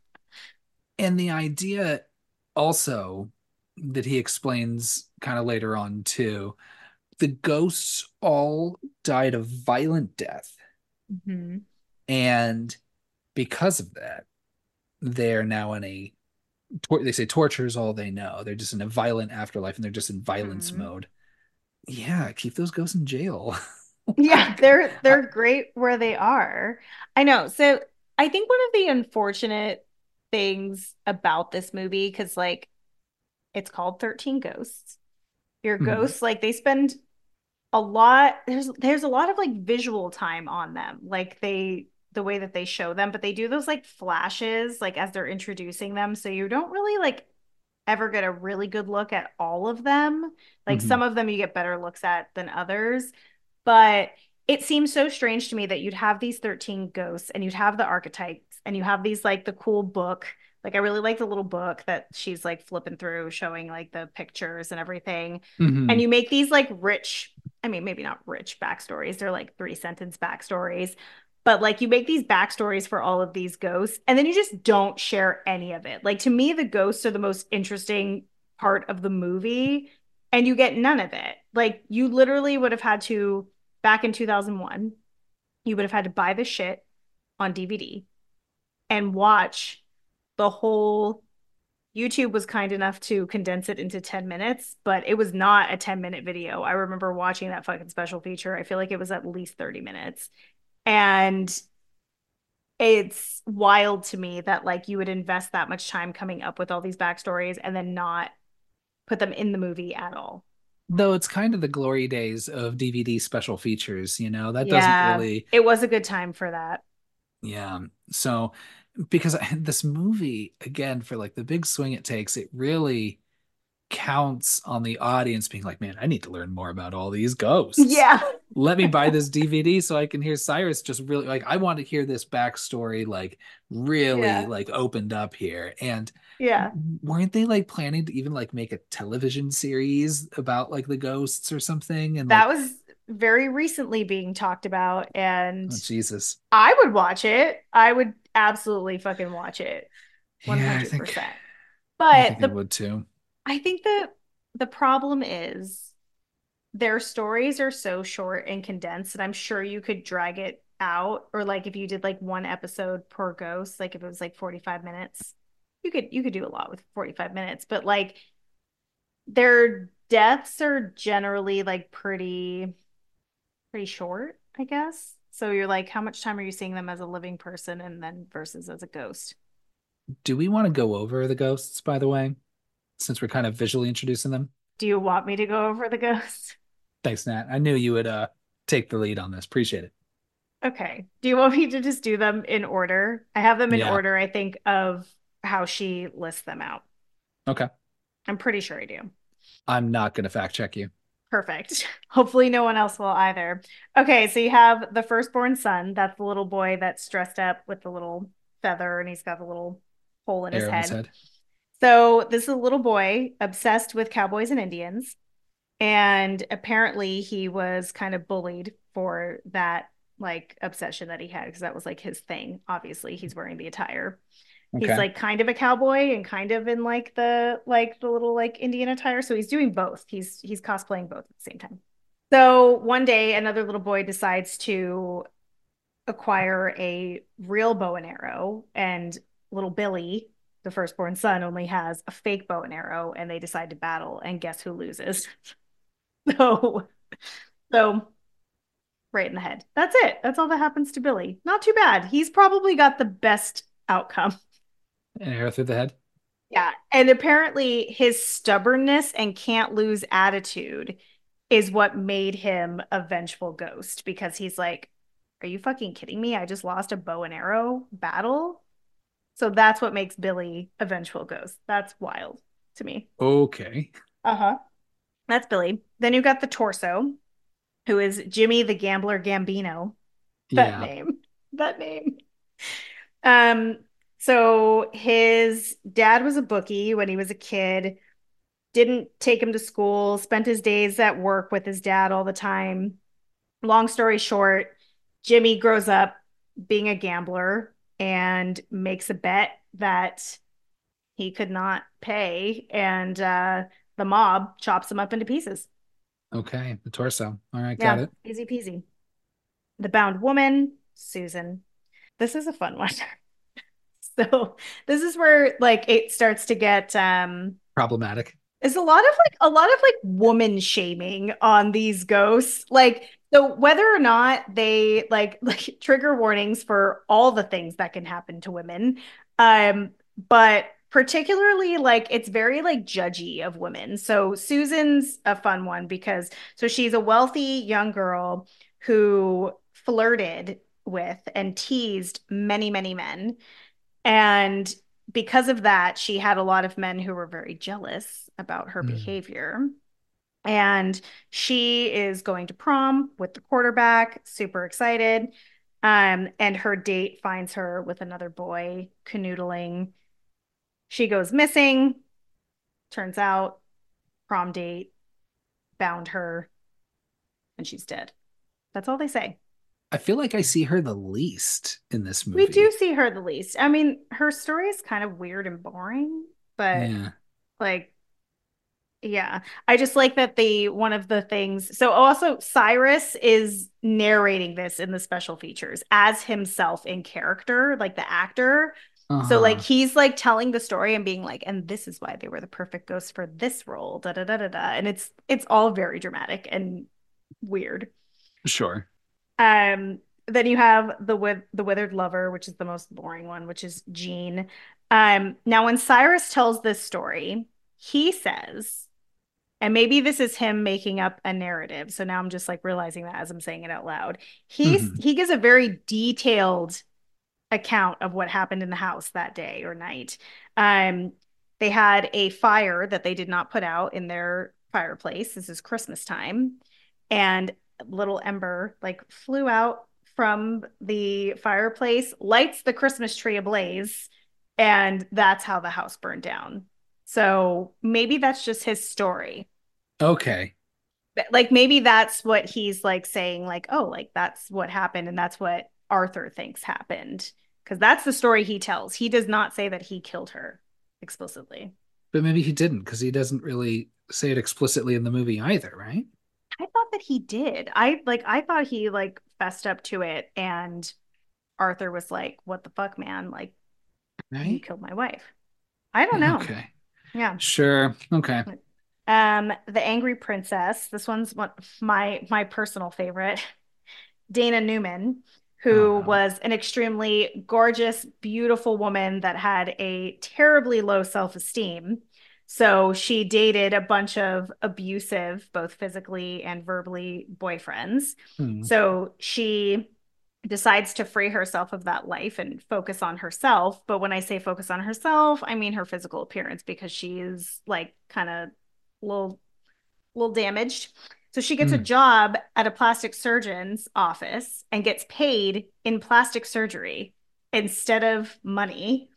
And the idea also that he explains kind of later on too, the ghosts all died a violent death. Mhm. And because of that, they're now in they say torture is all they know. They're just in a violent afterlife and they're just in violence Mhm. mode. Yeah, keep those ghosts in jail. Yeah, Like, I, they're great where they are. I know. So I think one of the unfortunate things about this movie, because like it's called 13 Ghosts. Your mhm, ghosts, like they spend a lot, there's a lot of like visual time on them. Like the way that they show them, but they do those like flashes like as they're introducing them. So you don't really like ever get a really good look at all of them. Like mhm. some of them you get better looks at than others. But it seems so strange to me that you'd have these 13 ghosts and you'd have the archetypes and you have these like the cool book. Like I really like the little book that she's like flipping through, showing like the pictures and everything. And Hmm. you make these like rich, I mean, maybe not rich backstories. They're like 3 sentence backstories. But like you make these backstories for all of these ghosts and then you just don't share any of it. Like to me, the ghosts are the most interesting part of the movie and you get none of it. Like you literally would have had to back in 2001, you would have had to buy the shit on DVD and watch the whole. YouTube was kind enough to condense it into 10 minutes, but it was not a 10-minute video. I remember watching that fucking special feature. I feel like it was at least 30 minutes. And it's wild to me that like you would invest that much time coming up with all these backstories and then not put them in the movie at all. Though it's kind of the glory days of DVD special features, that doesn't Yeah, really, it was a good time for that. yeah. So, because this movie, again, for like the big swing it takes, it really counts on the audience being like, man, I need to learn more about all these ghosts. Yeah. Let me buy this DVD so I can hear Cyrus just really like, I want to hear this backstory like really Yeah. like opened up here. And Yeah. weren't they like planning to even like make a television series about like the ghosts or something? And That like, was very recently being talked about, and oh Jesus. I would watch it. I would absolutely fucking watch it Yeah, I think 100%. I But think I would too. I think the problem is their stories are so short and condensed that I'm sure you could drag it out, or like if you did like one episode per ghost, like if it was like 45 minutes, you could do a lot with 45 minutes, but like their deaths are generally like pretty short, I guess. So you're like, how much time are you seeing them as a living person and then versus as a ghost? Do we want to go over the ghosts, by the way, since we're kind of visually introducing them? Do you want me to go over the ghost? Thanks, Nat. I knew you would take the lead on this. Appreciate it. Okay. Do you want me to just do them in order? I have them in Yeah. order, I think, of how she lists them out. Okay. I'm pretty sure I do. I'm not gonna fact check you. Perfect. Hopefully, no one else will either. Okay, so you have the firstborn son. That's the little boy that's dressed up with the little feather and he's got the little hole in his Arrow in his head. head. So, this is a little boy obsessed with cowboys and Indians. And apparently, he was kind of bullied for that like obsession that he had because that was like his thing. Obviously, he's wearing the attire. He's Okay. like kind of a cowboy and kind of in like the little like Indian attire. So he's doing both. He's cosplaying both at the same time. So one day another little boy decides to acquire a real bow and arrow and little Billy, the firstborn son, only has a fake bow and arrow and they decide to battle and guess who loses. So so right in the head. That's it. That's all that happens to Billy. Not too bad. He's probably got the best outcome. An arrow through the head. Yeah. And apparently his stubbornness and can't lose attitude is what made him a vengeful ghost because he's like, are you fucking kidding me? I just lost a bow and arrow battle. So that's what makes Billy a vengeful ghost. That's wild to me. Okay. Uh-huh. That's Billy. Then you've got the torso, who is Jimmy the Gambler Gambino. That Yeah. name. That name. Um, so his dad was a bookie when he was a kid, didn't take him to school, spent his days at work with his dad all the time. Long story short, Jimmy grows up being a gambler and makes a bet that he could not pay, and the mob chops him up into pieces. Okay. The torso. All right, got Yeah, it. easy peasy. The bound woman, Susan. This is a fun one. So this is where like it starts to get Problematic. it's a lot of like woman shaming on these ghosts. Like so whether or not they like trigger warnings for all the things that can happen to women. But particularly like it's very like judgy of women. So Susan's a fun one because so she's a wealthy young girl who flirted with and teased many, many men. And because of that, she had a lot of men who were very jealous about her Mm. behavior. And she is going to prom with the quarterback, super excited. And her date finds her with another boy canoodling. She goes missing. Turns out, prom date bound her, and she's dead. That's all they say. I feel like I see her the least in this We do movie. see her the least. I mean, her story is kind of weird and boring, but Yeah. like yeah, I just like that the one of the things. So also Cyrus is narrating this in the special features as himself in character, like the actor. So like Uh-huh. he's like telling the story and being like, and this is why they were the perfect ghost for this role, da da da da da. And it's all very dramatic and weird. Sure. Um, then you have the withered lover, which is the most boring one, which is Jean. Now when Cyrus tells this story, he says and maybe this is him making up a narrative. So now I'm just like realizing that as I'm saying it out loud. Hmm. He gives a very detailed account of what happened in the house that day or night. Um, they had a fire that they did not put out in their fireplace. This is Christmas time, and little Ember like flew out from the fireplace, lights the Christmas tree ablaze, and that's how the house burned down. So maybe that's just his story. Okay. Like maybe that's what he's like saying, like, oh, like that's what happened, and that's what Arthur thinks happened. Because that's the story he tells. He does not say that he killed her explicitly. But maybe he didn't because he doesn't really say it explicitly in the movie either, right? I thought that he did. I thought he like fessed up to it, and Arthur was like, what the fuck, man? Like, you Right? killed my wife. I don't know. Okay. Yeah. Sure. Okay. The Angry Princess. This one's one my personal favorite. Dana Newman, Oh who no. was an extremely gorgeous, beautiful woman that had a terribly low self esteem. So she dated a bunch of abusive, both physically and verbally, boyfriends. Hmm. So she decides to free herself of that life and focus on herself. But when I say focus on herself, I mean her physical appearance because she's like kind of little little damaged. So she gets a Hmm. job at a plastic surgeon's office and gets paid in plastic surgery instead of money.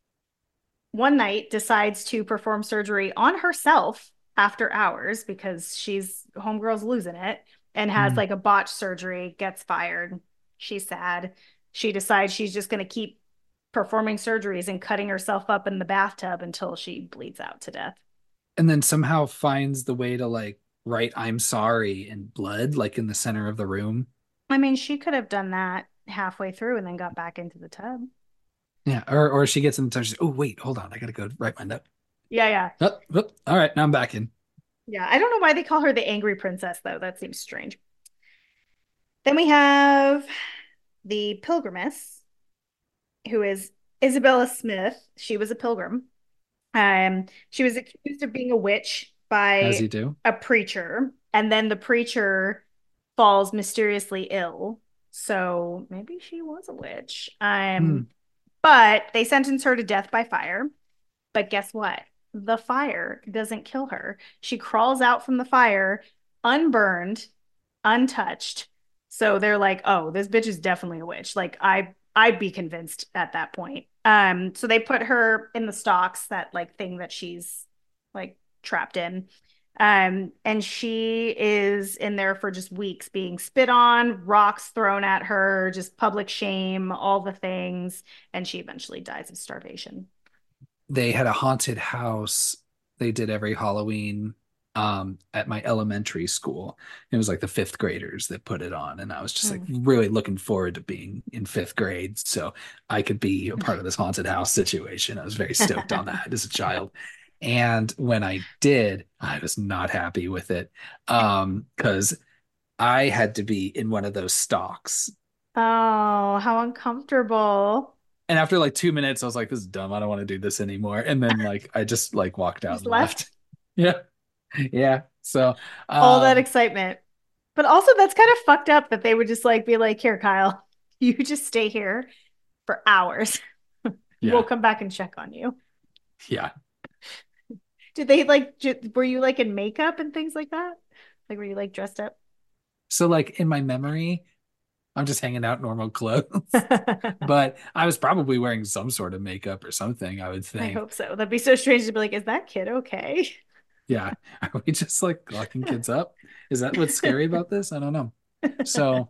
One night decides to perform surgery on herself after hours because she's homegirl's losing it and has Hmm. like a botched surgery, gets fired. She's sad. She decides she's just going to keep performing surgeries and cutting herself up in the bathtub until she bleeds out to death. And then somehow finds the way to like write "I'm sorry" in blood, like in the center of the room. I mean, she could have done that halfway through and then got back into the tub. Yeah. Or she gets in touch. Oh wait, hold on. I gotta go write my note. Yeah, yeah. Oh, oh, all right, now I'm back in. Yeah. I don't know why they call her the angry princess, though. That seems strange. Then we have the Pilgrimess, who is Isabella Smith. She was a pilgrim. She was accused of being a witch As by you do. a preacher, and then the preacher falls mysteriously ill. So maybe she was a witch. Hmm. But they sentenced her to death by fire. But guess what? The fire doesn't kill her. She crawls out from the fire unburned, untouched. So they're like, "Oh, this bitch is definitely a witch." Like I'd be convinced at that point. So they put her in the stocks, that like thing that she's like trapped in. And she is in there for just weeks being spit on, rocks thrown at her, just public shame, all the things, and she eventually dies of starvation. They had a haunted house they did every Halloween at my elementary school. It was like the fifth graders that put it on, and I was just like Hmm. really looking forward to being in fifth grade so I could be a part of this haunted house situation. I was very stoked on that as a child. And when I did, I was not happy with it because I had to be in one of those stocks. Oh, how uncomfortable. And after like 2 minutes, I was like, this is dumb. I don't want to do this anymore. And then like I just like walked out Just and left left. Yeah. Yeah. So all that um excitement. But also, that's kind of fucked up that they would just like be like, "Here, Kyle, you just stay here for hours. We'll yeah. come back and check on you." Yeah. Did they like, were you like in makeup and things like that? Like, were you like dressed up? So like in my memory, I'm just hanging out normal clothes. But I was probably wearing some sort of makeup or something, I would I think. hope so. That'd be so strange to be like, "Is that kid okay?" Yeah. Are we just like locking kids up? Is that what's scary about this? I don't know. So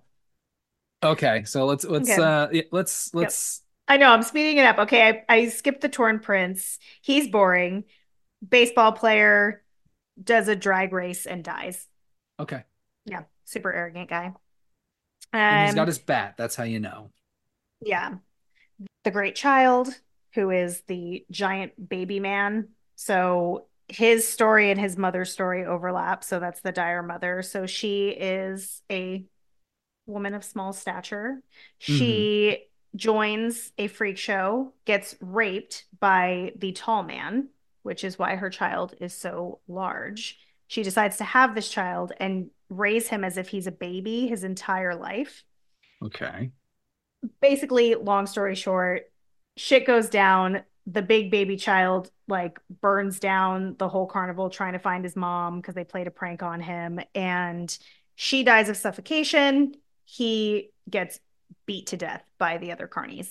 okay, so let's Okay. yeah, Yep. let's I know I'm speeding it up. Okay. I skipped the Torn Prince. He's boring. Baseball player does a drag race and dies. okay. Yeah. Super arrogant guy. And he's got Um, his bat. That's how you know. yeah. The Great Child, who is the giant baby man. So his story and his mother's story overlap. So that's the dire mother. So she is a woman of small stature. Hmm. She joins a freak show, gets raped by the tall man, which is why her child is so large. She decides to have this child and raise him as if he's a baby his entire life. Okay. Basically, long story short, shit goes down. The big baby child like burns down the whole carnival trying to find his mom because they played a prank on him, and she dies of suffocation. He gets beat to death by the other carnies.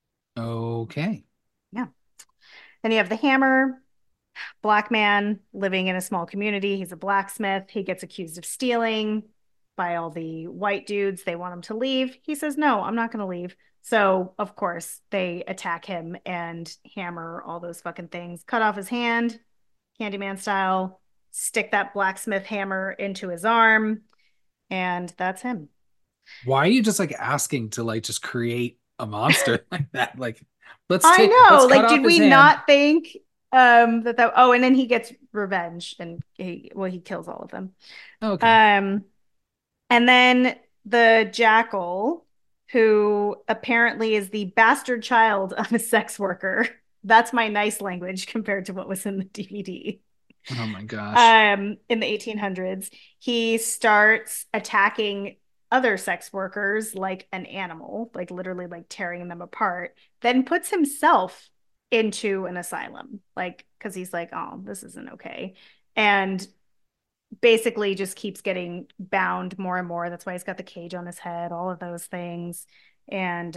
Okay. Yeah. Then you have the hammer, black man living in a small community. He's a blacksmith. He gets accused of stealing by all the white dudes. They want him to leave. He says, "No, I'm not going to leave." So, of course, they attack him and hammer all those fucking things, cut off his hand, Candyman style, stick that blacksmith hammer into his arm, and that's him. Why are you just like asking to like just create a monster like that? Like, I let's know. cut Like, off did his we hand. not think that oh, and then he gets revenge and he kills all of them. Okay. Um And then the jackal, who apparently is the bastard child of a sex worker. That's my nice language compared to what was in the DVD. Oh my gosh. In the 1800s, he starts attacking other sex workers like an animal, like literally like tearing them apart, then puts himself into an asylum, like because he's like, "Oh, this isn't okay." And basically just keeps getting bound more and more. That's why he's got the cage on his head, all of those things. And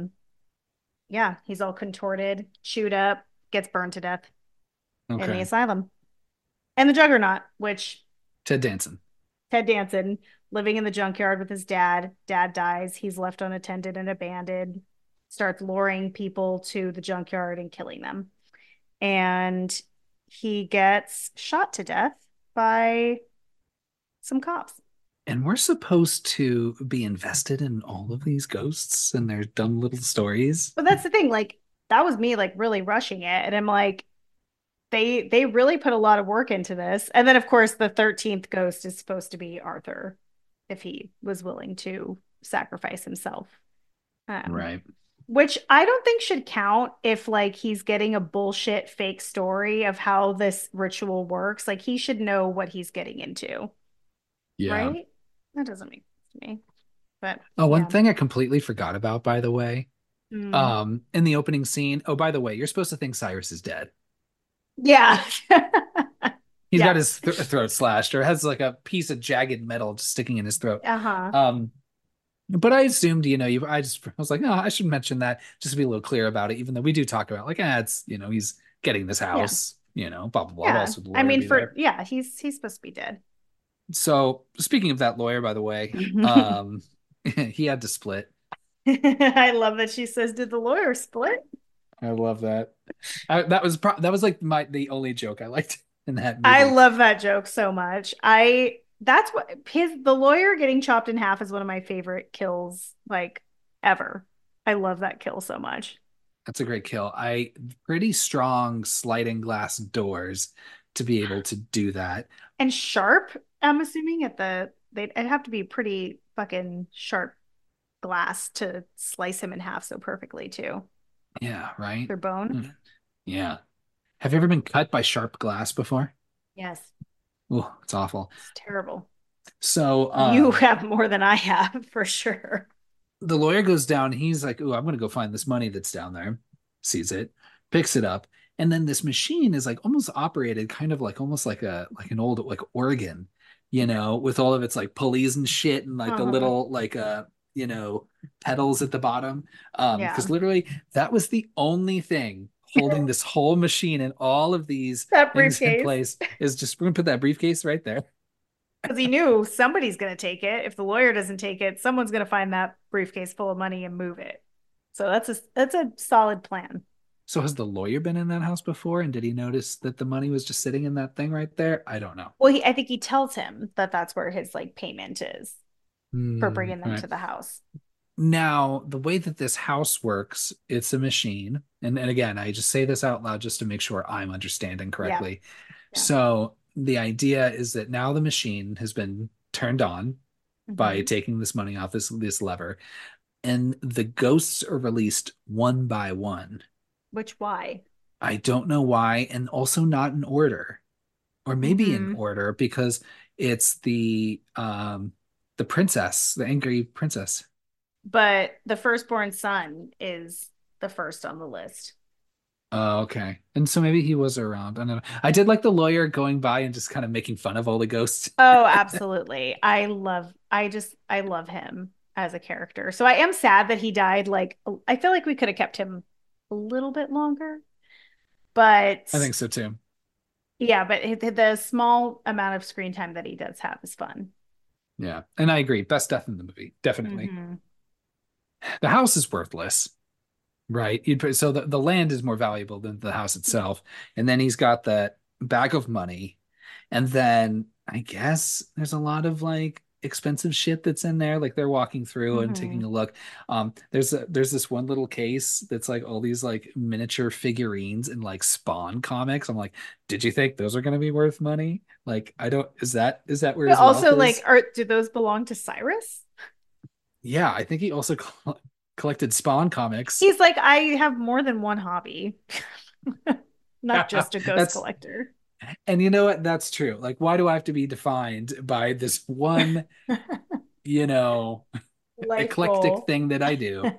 yeah, he's all contorted, chewed up, gets burned to death in the Okay. asylum. And the Juggernaut, which Ted Danson. Ted Danson, living in the junkyard with his dad. Dad dies. He's left unattended and abandoned, starts luring people to the junkyard and killing them. And he gets shot to death by some cops. And we're supposed to be invested in all of these ghosts and their dumb little stories. But that's the thing, like that was me like really rushing it. And I'm like, they really put a lot of work into this. And then of course the 13th ghost is supposed to be Arthur, if he was willing to. sacrifice himself. Um, Right. which I don't think should count if like he's getting a bullshit fake story of how this ritual works. Like he should know what he's getting into, Yeah. right? That doesn't make sense to me. But Oh, one yeah. thing I completely forgot about, by the way, Mm. in the opening scene. Oh, by the way, you're supposed to think Cyrus is dead. Yeah. He's got Yes. his throat slashed, or has like a piece of jagged metal just sticking in his throat. Uh-huh. Um, but I assumed, I was like, no, I should mention that just to be a little clear about it, even though we do talk about like, it's, he's getting this Yeah. house, blah, blah, blah. Why Yeah. else would the I lawyer mean be for there? yeah, he's supposed to be dead. So speaking of that lawyer, by the way, he had to split. I love that she says, "Did the lawyer split?" I love that. That was like the only joke I liked in that I movie. love that joke so much. I That's what the lawyer getting chopped in half is one of my favorite kills like ever. I love that kill so much. That's a great kill. Pretty strong sliding glass doors to be able to do that. And sharp, I'm assuming they'd have to be pretty fucking sharp glass to slice him in half so perfectly too. Yeah, right. Their bone. Mm. Yeah. Have you ever been cut by sharp glass before? Yes, Oh, it's awful. it's terrible. So, You have more than I have for sure. the lawyer goes down. He's like, "Oh, I'm gonna go find this money that's down there." Sees it, picks it up, and then this machine is like almost operated, kind of like almost like an old like organ, with all of its like pulleys and shit, and like the Uh-huh. little like you know pedals at the bottom. Yeah. Because literally that was the only thing holding this whole machine and all of these That things in briefcase. place is just we're gonna put that briefcase right there. Because he knew somebody's going to take it. If the lawyer doesn't take it, someone's going to find that briefcase full of money and move it. So that's a solid plan. So has the lawyer been in that house before, and did he notice that the money was just sitting in that thing right there? I don't know. Well, I think he tells him that that's where his like payment is for bringing All them right. to the house. Now, the way that this house works, it's a machine. And again, I just say this out loud just to make sure I'm understanding Yeah. correctly. Yeah. So the idea is that now the machine has been turned on by Hmm. taking this money off this lever, and the ghosts are released one by one. Which why? I don't know why, and also not in order. Or maybe in Hmm. order because it's the princess, the angry princess. But the firstborn son is the first on the list. Oh, okay. And so maybe he was around. I don't know. I did like the lawyer going by and just kind of making fun of all the ghosts. Oh, absolutely. I love him as a character. So I am sad that he died. Like, I feel like we could have kept him a little bit longer, but I think so too. yeah, but the small amount of screen time that he does have is fun. Yeah. And I agree. Best death in the movie. Definitely. Hmm. The house is worthless, right? So the land is more valuable than the house itself. And then he's got that bag of money. And then I guess there's a lot of like expensive shit that's in there. Like they're walking through and Hmm. taking a look. There's this one little case that's like all these like miniature figurines and like Spawn comics. I'm like, did you think those are gonna be worth money? Like, I don't, is that where But his wealth also, like, is? do those belong to Cyrus? Yeah, I think he also collected Spawn comics. He's like, I have more than one hobby, not just a ghost That's collector. and you know what? That's true. Like, why do I have to be defined by this one, you know, Life eclectic goal. thing that I do?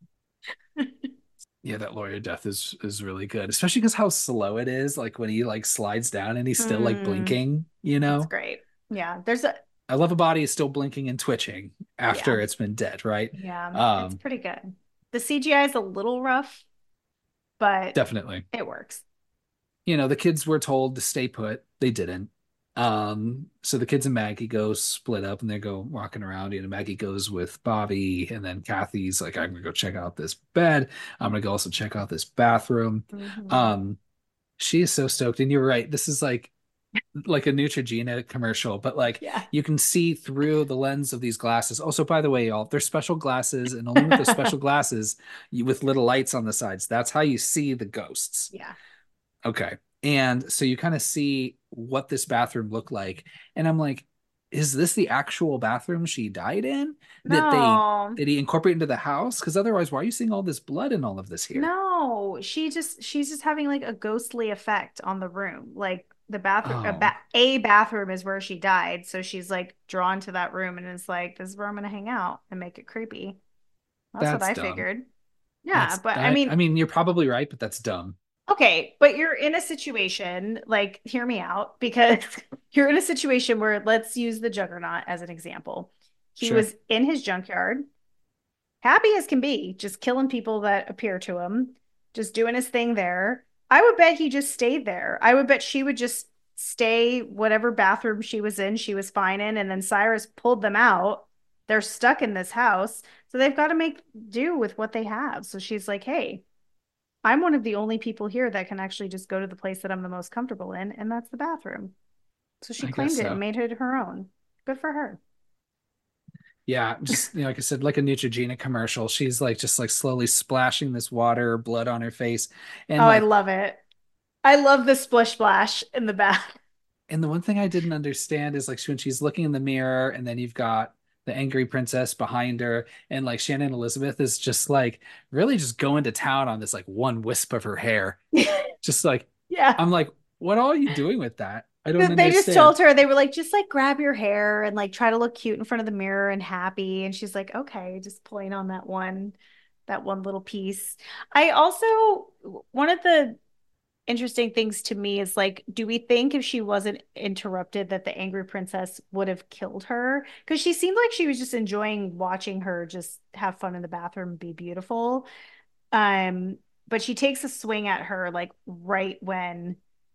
Yeah, that lawyer death is really good, especially because how slow it is. Like when he like slides down and he's still like Mm, blinking, it's great. Yeah, there's a I love a body is still blinking and twitching yeah, after it's been dead, right? yeah, it's Um, pretty good. The CGI is a little rough, but Definitely. it works. The kids were told to stay put. They didn't. So the kids and Maggie go split up and they go walking around. Maggie goes with Bobby, and then Kathy's like, I'm gonna go check out this bed. I'm gonna go also check out this bathroom. Hmm. Um, she is so stoked, and you're right. This is like a Neutrogena commercial, but like Yeah. you can see through the lens of these glasses. Also, by the way, y'all, they're special glasses, and only with those special glasses, with little lights on the sides, that's how you see the ghosts. Yeah. Okay. And so you kind of see what this bathroom looked like. And I'm like, is this the actual bathroom she died in No. that he incorporated into the house? Because otherwise, why are you seeing all this blood and all of this here? No, she's just having like a ghostly effect on the room. Like the bathroom Oh, a bathroom is where she died, so she's like drawn to that room and is like, this is where I'm gonna hang out and make it creepy. That's what that's I dumb. figured. Yeah, That's but I I mean, mean, you're probably right, but that's dumb. okay, but you're in a situation, like, hear me out, because you're in a situation where let's use the Juggernaut as an example. He Sure. was in his junkyard, happy as can be, just killing people that appear to him, just doing his thing there. I would bet he just stayed there. I would bet she would just stay whatever bathroom she was in, she was fine in, and then Cyrus pulled them out. They're stuck in this house, so they've got to make do with what they have. So she's like, "Hey, I'm one of the only people here that can actually just go to the place that I'm the most comfortable in, and that's the bathroom." So she I guess claimed it and so. made it her own. Good for her. Yeah, just like I said, like a Neutrogena commercial. She's like just like slowly splashing this water, blood on her face, Oh, and I like, love it. I love the splish splash in the bath. and the one thing I didn't understand is like when she's looking in the mirror, and then you've got the angry princess behind her, and like Shannon Elizabeth is just like really just going to town on this like one wisp of her hair. Just like, Yeah. I'm like, what are you doing with that? I don't They just understand. told her, they were like, just like grab your hair and like try to look cute in front of the mirror and happy. And she's like, okay, just pulling on that one little piece. I also, one of the interesting things to me is like, do we think if she wasn't interrupted that the angry princess would have killed her? Because she seemed like she was just enjoying watching her just have fun in the bathroom and be beautiful. Um, but she takes a swing at her like right when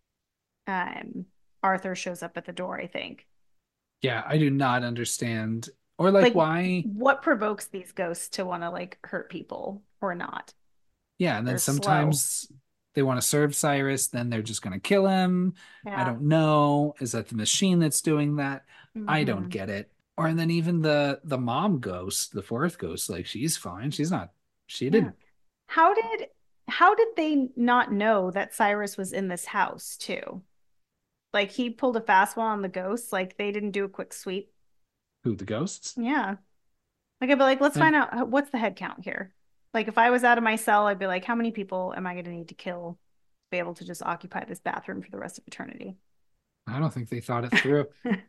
um Arthur shows up at the door, I think. Yeah, I do not understand. Or like Like why, what provokes these ghosts to want to like hurt people or not? yeah, and then They're slow. sometimes they want to serve Cyrus, then they're just gonna kill him. I Yeah. don't know. Is that the machine that's doing that? I don't Hmm. get it. Or and then even the mom ghost, the fourth ghost, like she's fine. She's not, she Yeah. didn't. How did how did they not know that Cyrus was in this house too? Like he pulled a fast one on the ghosts, like they didn't do a quick sweep. Who, the ghosts? Yeah. Like I'd be like, let's And find out what's the head count here. Like if I was out of my cell, I'd be like, how many people am I going to need to kill to be able to just occupy this bathroom for the rest of eternity? I don't think they thought it through.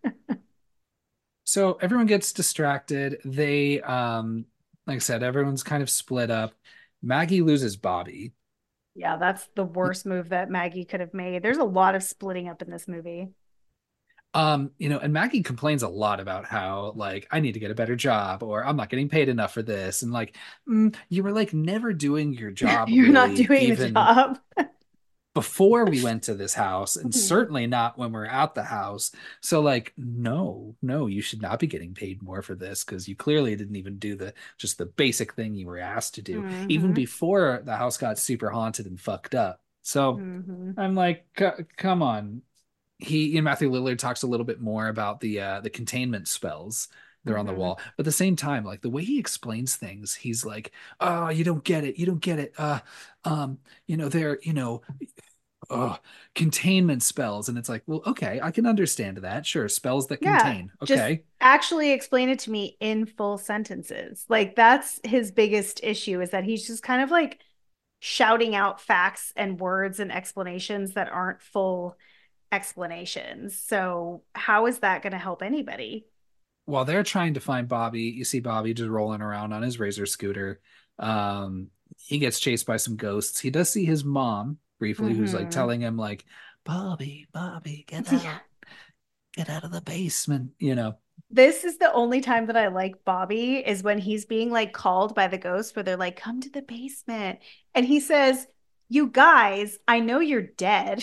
So everyone gets distracted. They like I said, everyone's kind of split up. Maggie loses Bobby. Yeah, that's the worst move that Maggie could have made. There's a lot of splitting up in this movie. And Maggie complains a lot about how like I need to get a better job or I'm not getting paid enough for this. And like, you were like never doing your job You're not really, doing the even job. before we went to this house, and Mhm. certainly not when we're at the house. So like, no, no, you should not be getting paid more for this because you clearly didn't even do the just the basic thing you were asked to do, even Mhm. before the house got super haunted and fucked up. So Mhm. I'm like, come on. Matthew Lillard talks a little bit more about the containment spells. They're on the Mhm. wall. But at the same time, like the way he explains things, he's like, "Oh, you don't get it. You don't get it. Um, they're, oh, containment spells." And it's like, well, okay, I can understand that. Sure, spells that Yeah, contain. just Okay. actually explain it to me in full sentences. Like that's his biggest issue is that he's just kind of like shouting out facts and words and explanations that aren't full explanations. So how is that going to help anybody? While they're trying to find Bobby, you see Bobby just rolling around on his razor scooter. He gets chased by some ghosts. He does see his mom briefly, who's like Hmm. telling him, like, Bobby, Bobby, Yeah. get out of the basement. This is the only time that I like Bobby is when he's being like called by the ghost where they're like, come to the basement. And he says, you guys, I know you're dead.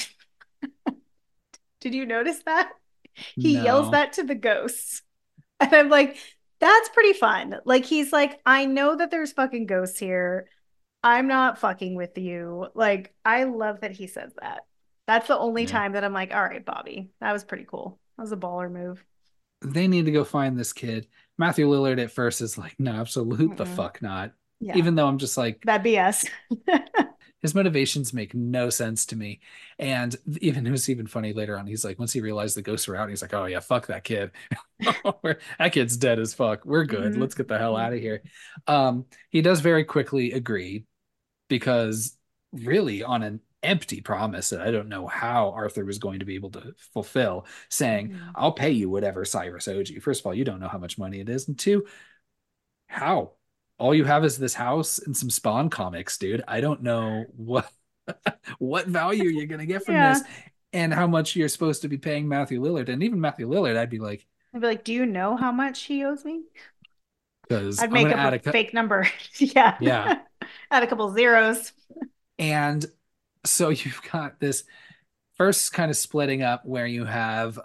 Did you notice that? He yells No. that to the ghosts. And I'm like, that's pretty fun. Like, he's like, I know that there's fucking ghosts here. I'm not fucking with you. Like, I love that he says that. That's the only Yeah. time that I'm like, all right, Bobby, that was pretty cool. That was a baller move. They need to go find this kid. Matthew Lillard at first is like, no, absolute the Mm-mm. fuck not. Yeah, Even though I'm just like, that'd be us. his motivations make no sense to me. And even it was even funny later on. He's like, once he realized the ghosts were out, he's like, "Oh yeah, fuck that kid. That kid's dead as fuck. We're good. Hmm. Let's get the hell out of here." He does very quickly agree because really on an empty promise that I don't know how Arthur was going to be able to fulfill, saying, Hmm. "I'll pay you whatever Cyrus owes you." First of all, you don't know how much money it is, and two, how? All you have is this house and some Spawn comics, dude. I don't know what value you're gonna get from Yeah. this and how much you're supposed to be paying Matthew Lillard. And even Matthew Lillard, I'd be like, I'd be like, do you know how much he owes me? because I'd I'm make gonna up add a a fake number. Yeah. yeah. Add a couple zeros. And so you've got this first kind of splitting up where you have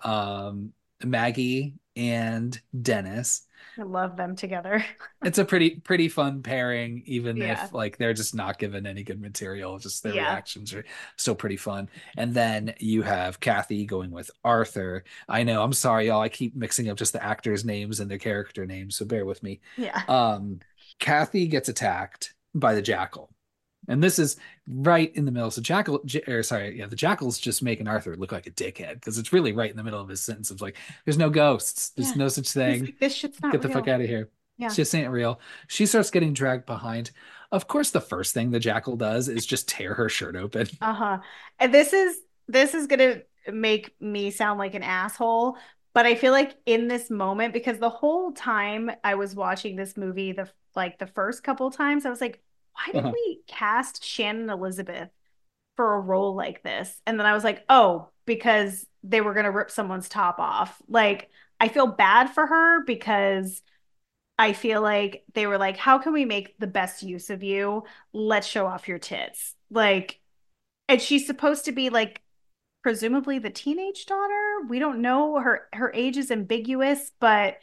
Maggie and Dennis. I love them together. It's a pretty fun pairing, even Yeah. if like they're just not given any good material. Just their Yeah. reactions are still pretty fun. And then you have Kathy going with Arthur. I know, I'm sorry, y'all. I keep mixing up just the actors' names and their character names, so bear with me. Yeah. Um, Kathy gets attacked by the Jackal. And this is right in the middle. So the Jackal's just making Arthur look like a dickhead because it's really right in the middle of his sentence of like, there's no ghosts, there's Yeah. no such He's thing. like, this shit's not Get the fuck real. out of here. It's Yeah. just ain't real. She starts getting dragged behind. Of course, the first thing the Jackal does is just tear her shirt open. Uh-huh. And this is gonna make me sound like an asshole, but I feel like in this moment, because the whole time I was watching this movie, the first couple times, I was like, why did Uh-huh. we cast Shannon Elizabeth for a role like this? And then I was like, oh, because they were gonna rip someone's top off. Like, I feel bad for her because I feel like they were like, how can we make the best use of you? Let's show off your tits. Like, and she's supposed to be like presumably the teenage daughter. We don't know, her age is ambiguous, but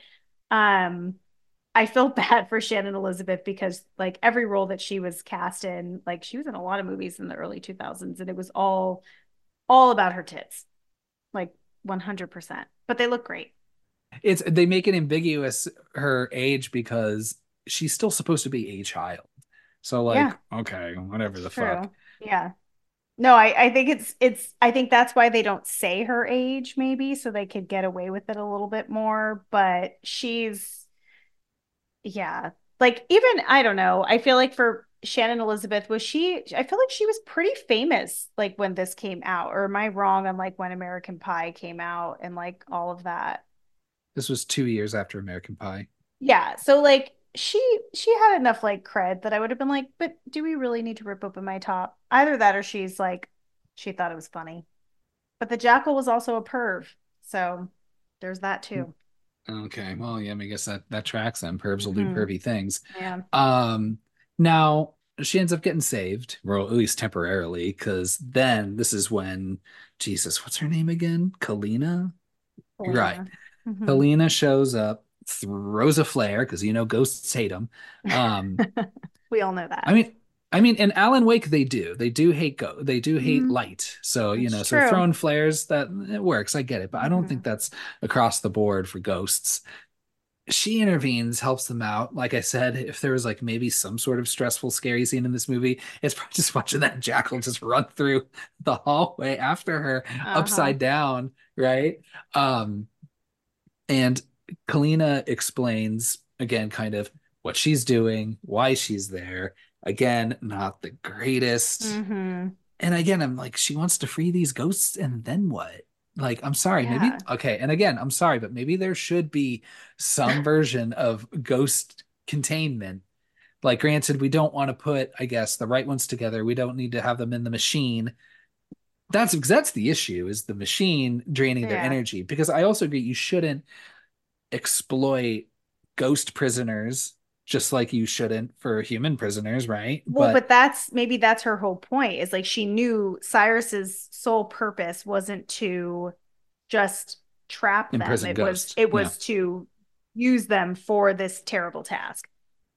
um I feel bad for Shannon Elizabeth because like every role that she was cast in, like she was in a lot of movies in the early 2000s and it was all about her tits. Like 100%. But they look great. It's they make it ambiguous her age because she's still supposed to be a child. So like, Yeah, okay, whatever the fuck. true. Yeah. No, I think it's I think that's why they don't say her age maybe so they could get away with it a little bit more, but she's yeah. Like even I don't know. I feel like for Shannon Elizabeth I feel like she was pretty famous like when this came out or am I wrong on like when American Pie came out and like all of that? This was 2 years after American Pie. Yeah, so like she had enough like cred that I would have been like, but do we really need to rip open my top? Either that or she's like she thought it was funny. But the Jackal was also a perv. So there's that too. Okay, well, yeah, I guess that tracks them. Pervs will do Hmm. pervy things. Yeah. Um, Now she ends up getting saved, or at least temporarily, because then this is when Jesus, what's her name again? Kalina? Right. Selena. Hmm. Kalina shows up, throws a flare because ghosts hate them. Um, We all know I that. mean, in Alan Wake they do hate they do hate Hmm. light. So It's so true. throwing flares that it works. I get it, but I don't think Hmm. that's across the board for ghosts. She intervenes, helps them out. Like I said, if there was like maybe some sort of stressful, scary scene in this movie, it's probably just watching that jackal just run through the hallway after her Uh-huh. upside down, right? Um, and Kalina explains again, kind of what she's doing, why she's there. Again, not the greatest. Hmm. And again, I'm like, she wants to free these ghosts, and then what? Like, I'm sorry, maybe, Yeah. okay. And again, I'm sorry, but maybe there should be some version of ghost containment. Like, granted, we don't want to put, I guess, the right ones together. We don't need to have them in the machine. That's the issue, is the machine draining their Yeah. energy. Because I also agree you shouldn't exploit ghost prisoners just like you shouldn't for human prisoners, right? Well, But but that's her whole point is like she knew Cyrus's sole purpose wasn't to just trap them. imprison It was ghosts. it Yeah. was to use them for this terrible task.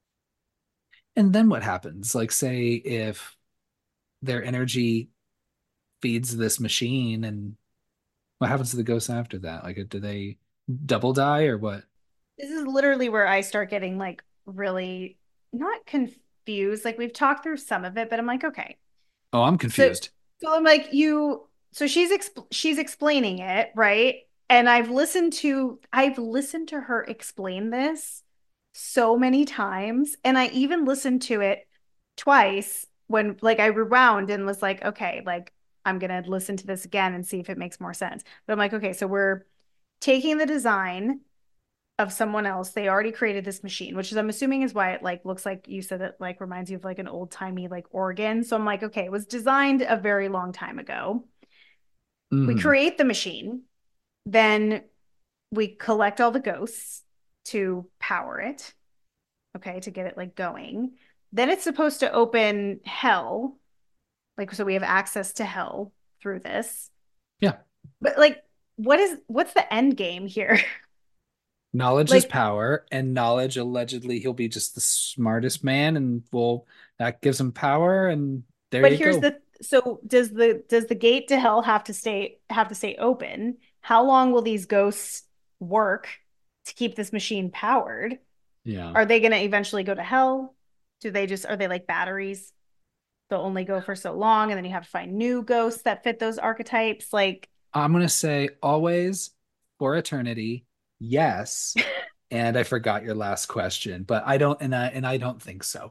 And then what happens? Like, say if their energy feeds this machine, and what happens to the ghosts after that? Like, do they double die or what? This is literally where I start getting like really not confused. Like we've talked through some of it, but I'm like, okay. Oh, I'm So confused. so I'm like, so she's explaining it, right? And I've listened to her explain this so many times. And I even listened to it twice when like I rewound and was like, okay, like I'm gonna listen to this again and see if it makes more sense. But I'm like, okay, so we're taking the design of someone else. They already created this machine, which is I'm assuming is why it like looks like you said it like reminds you of like an old timey like organ. So I'm like, okay, it was designed a very long time ago. We Hmm. create the machine, then we collect all the ghosts to power it, okay, to get it like going. Then it's supposed to open hell, like so we have access to hell through this. Yeah. But like, what's the end game here? Knowledge is Like, power, and knowledge allegedly he'll be just the smartest man, and well, that gives him power, and there but you here's go. the so does the gate to hell have to stay open? How long will these ghosts work to keep this machine powered? Yeah. Are they going to eventually go to hell? Are they like batteries? They'll only go for so long and then you have to find new ghosts that fit those archetypes. Like, I'm gonna say always for eternity, yes. And I forgot your last question, but I don't, and I don't think so.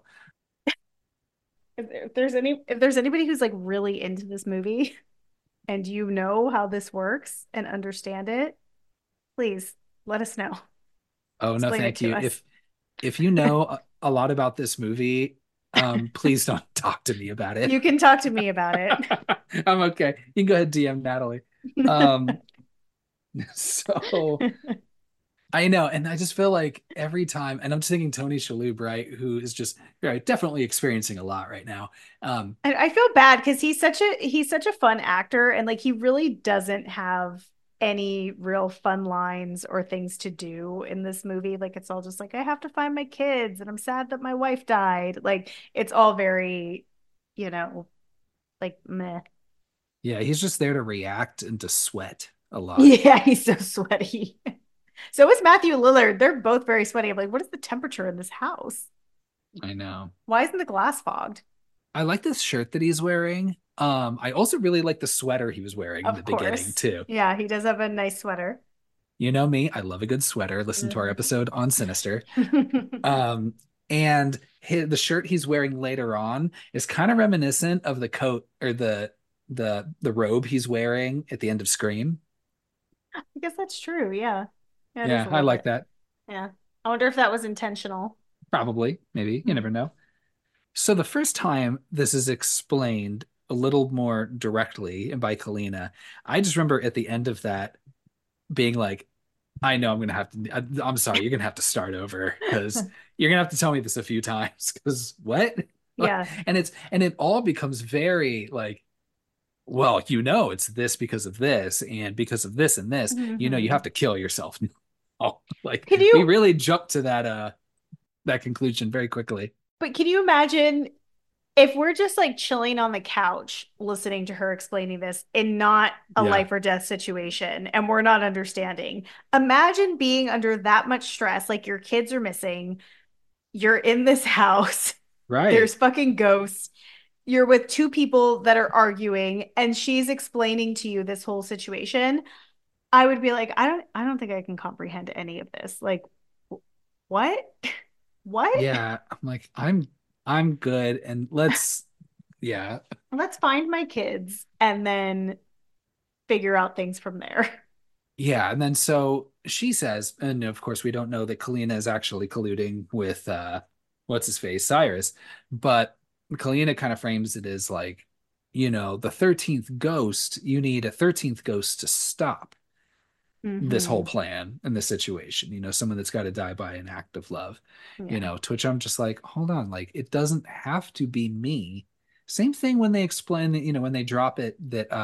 if there's anybody who's like really into this movie and you know how this works and understand it, please let us know. Oh no, Explain it thank to you. us. If you know a lot about this movie, please don't talk to me about it. You can talk to me about it. I'm okay. You can go ahead DM Natalie. Um, so I know, and I just feel like every time, and I'm just thinking Tony Shalhoub, right, who is just right, definitely experiencing a lot right now. And I feel bad because he's such a fun actor and like he really doesn't have any real fun lines or things to do in this movie. Like it's all just like I have to find my kids and I'm sad that my wife died. Like it's all very, you know, like meh. Yeah, he's just there to react and to sweat a lot. Yeah, he's so sweaty. So is Matthew Lillard. They're both very sweaty. I'm like, what is the temperature in this house? I know. Why isn't the glass fogged? I like this shirt that he's wearing. I also really like the sweater he was wearing in the Of beginning course. too. Yeah, he does have a nice sweater. You know me, I love a good sweater. Listen to our Mhm. episode on Sinister. Um, and the shirt he's wearing later on is kind of reminiscent of the coat or the robe he's wearing at the end of Scream. I guess that's true. Yeah. Yeah, it is Yeah, a I little like bit. that. Yeah. I wonder if that was intentional. Probably, maybe, you never Mhm. know. So the first time this is explained a little more directly by Kalina, I just remember at the end of that being like, I know I'm gonna have to. I'm sorry, you're gonna have to start over because you're gonna have to tell me this a few times. Because what? Yeah. And it all becomes very like, well, it's this because of this and because of this and this. You Hmm. have to kill yourself. Oh, like Can we you, really jumped to that conclusion very quickly. but can you imagine if we're just like chilling on the couch listening to her explaining this in not a Yeah, life or death situation and we're not understanding? Imagine being under that much stress, like your kids are missing, you're in this house, right. there's fucking ghosts. You're with two people that are arguing and she's explaining to you this whole situation. I would be like, I don't think I can comprehend any of this. Like, what? What? Yeah, I'm like, I'm good, and yeah, Let's find my kids and then figure out things from there. yeah. And then so she says, and of course we don't know that Kalina is actually colluding with what's his face, Cyrus, but Kalina kind of frames it as like, the 13th ghost, you need a 13th ghost to stop this whole Hmm. plan and this situation, someone that's got to die by an act of love, Yeah. to which I'm just like, hold on, like it doesn't have to be me. Same thing when they explain that, when they drop it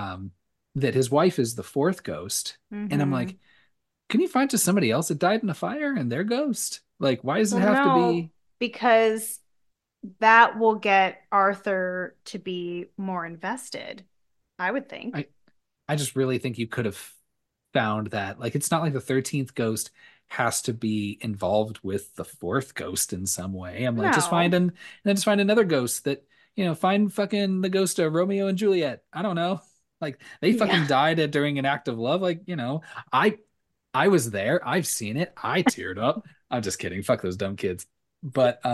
that his wife is the fourth ghost. And I'm Hmm. like, can you find just somebody else that died in a fire and their ghost? Like, why does it Well, have to no, be? because that will get Arthur to be more invested, I would think. I I just really think you could have found that. Like, it's not like the 13th ghost has to be involved with the fourth ghost in some way. I'm like, just find No. an and then just find another ghost that, find fucking the ghost of Romeo and Juliet. I don't know. Like they Yeah. fucking died during an act of love. Like, I I was there. I've seen it. I teared up. I'm just kidding. Fuck those dumb kids. But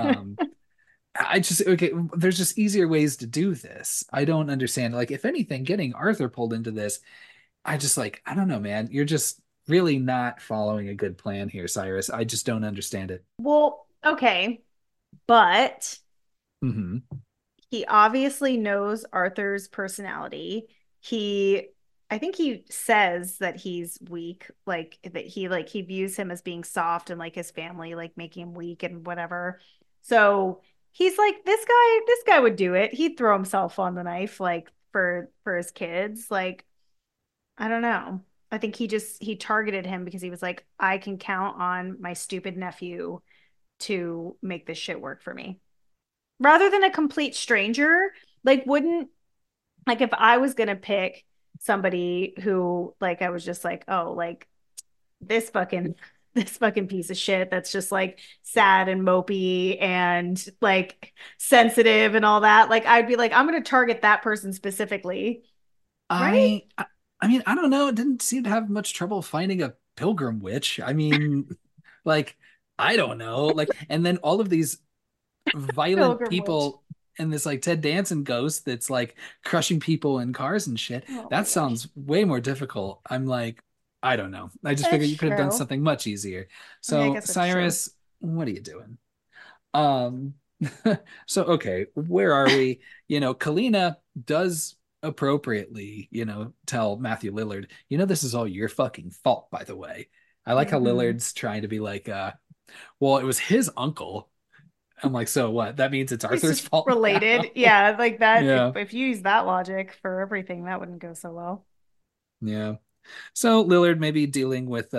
I just okay, there's just easier ways to do this. I don't understand. Like, if anything, getting Arthur pulled into this, I just like, I don't know, man. You're just really not following a good plan here, Cyrus. I just don't understand it. Well, okay, but Hmm. he obviously knows Arthur's personality. He I think he says that he's weak, like he views him as being soft and like his family like making him weak and whatever. So he's like this guy would do it. He'd throw himself on the knife like for his kids. Like I don't know. I think he targeted him because he was like I can count on my stupid nephew to make this shit work for me rather than a complete stranger. Like, wouldn't like if I was gonna pick somebody who like I was just like, oh, like this fucking this fucking piece of shit that's just like sad and mopey and like sensitive and all that, like I'd be like, I'm gonna target that person specifically, right? I mean, I don't know. It didn't seem to have much trouble finding a pilgrim witch. I mean, like, I don't know. Like, and then all of these violent Pilgrim witch. people and this like Ted Danson ghost that's like crushing people in cars and shit. Oh my That gosh. sounds way more difficult. I'm like, I don't know. I just figured That's you could have done true. something much easier. I mean, I So, guess it's true. Cyrus, what are you doing? Um, so okay, where are we? Kalina does appropriately, tell Matthew Lillard, this is all your fucking fault, by the way. I like how Mm-hmm. Lillard's trying to be like, well, it was his uncle. I'm like, so what? That means it's It's Arthur's just fault related. now. Yeah, like that. If Yeah, if you use that logic for everything, that wouldn't go so well. yeah. So Lillard maybe dealing with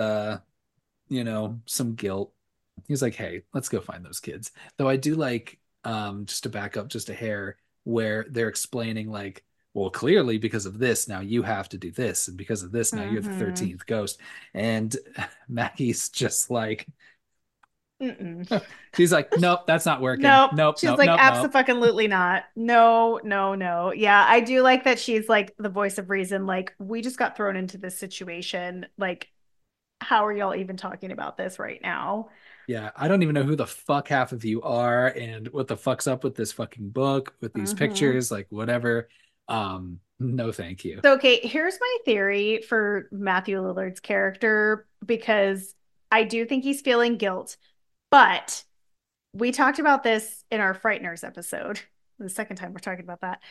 some guilt. He's like, hey, let's go find those kids. Though I do like, just to back up just a hair, where they're explaining like, well, clearly because of this, now you have to do this, and because of this, now you're the Mm-hmm. 13th ghost. And Maggie's just like, Mm-mm. she's like, nope, that's not working. Nope. Nope, She's nope, like, nope, nope. absolutely not. No, no, no. Yeah, I do like that she's like the voice of reason. Like, we just got thrown into this situation. Like, how are y'all even talking about this right now? Yeah, I don't even know who the fuck half of you are and what the fuck's up with this fucking book, with these Hmm. pictures, like whatever. No, thank you. So, okay, here's my theory for Matthew Lillard's character because I do think he's feeling guilt, but we talked about this in our Frighteners episode. The second time we're talking about that,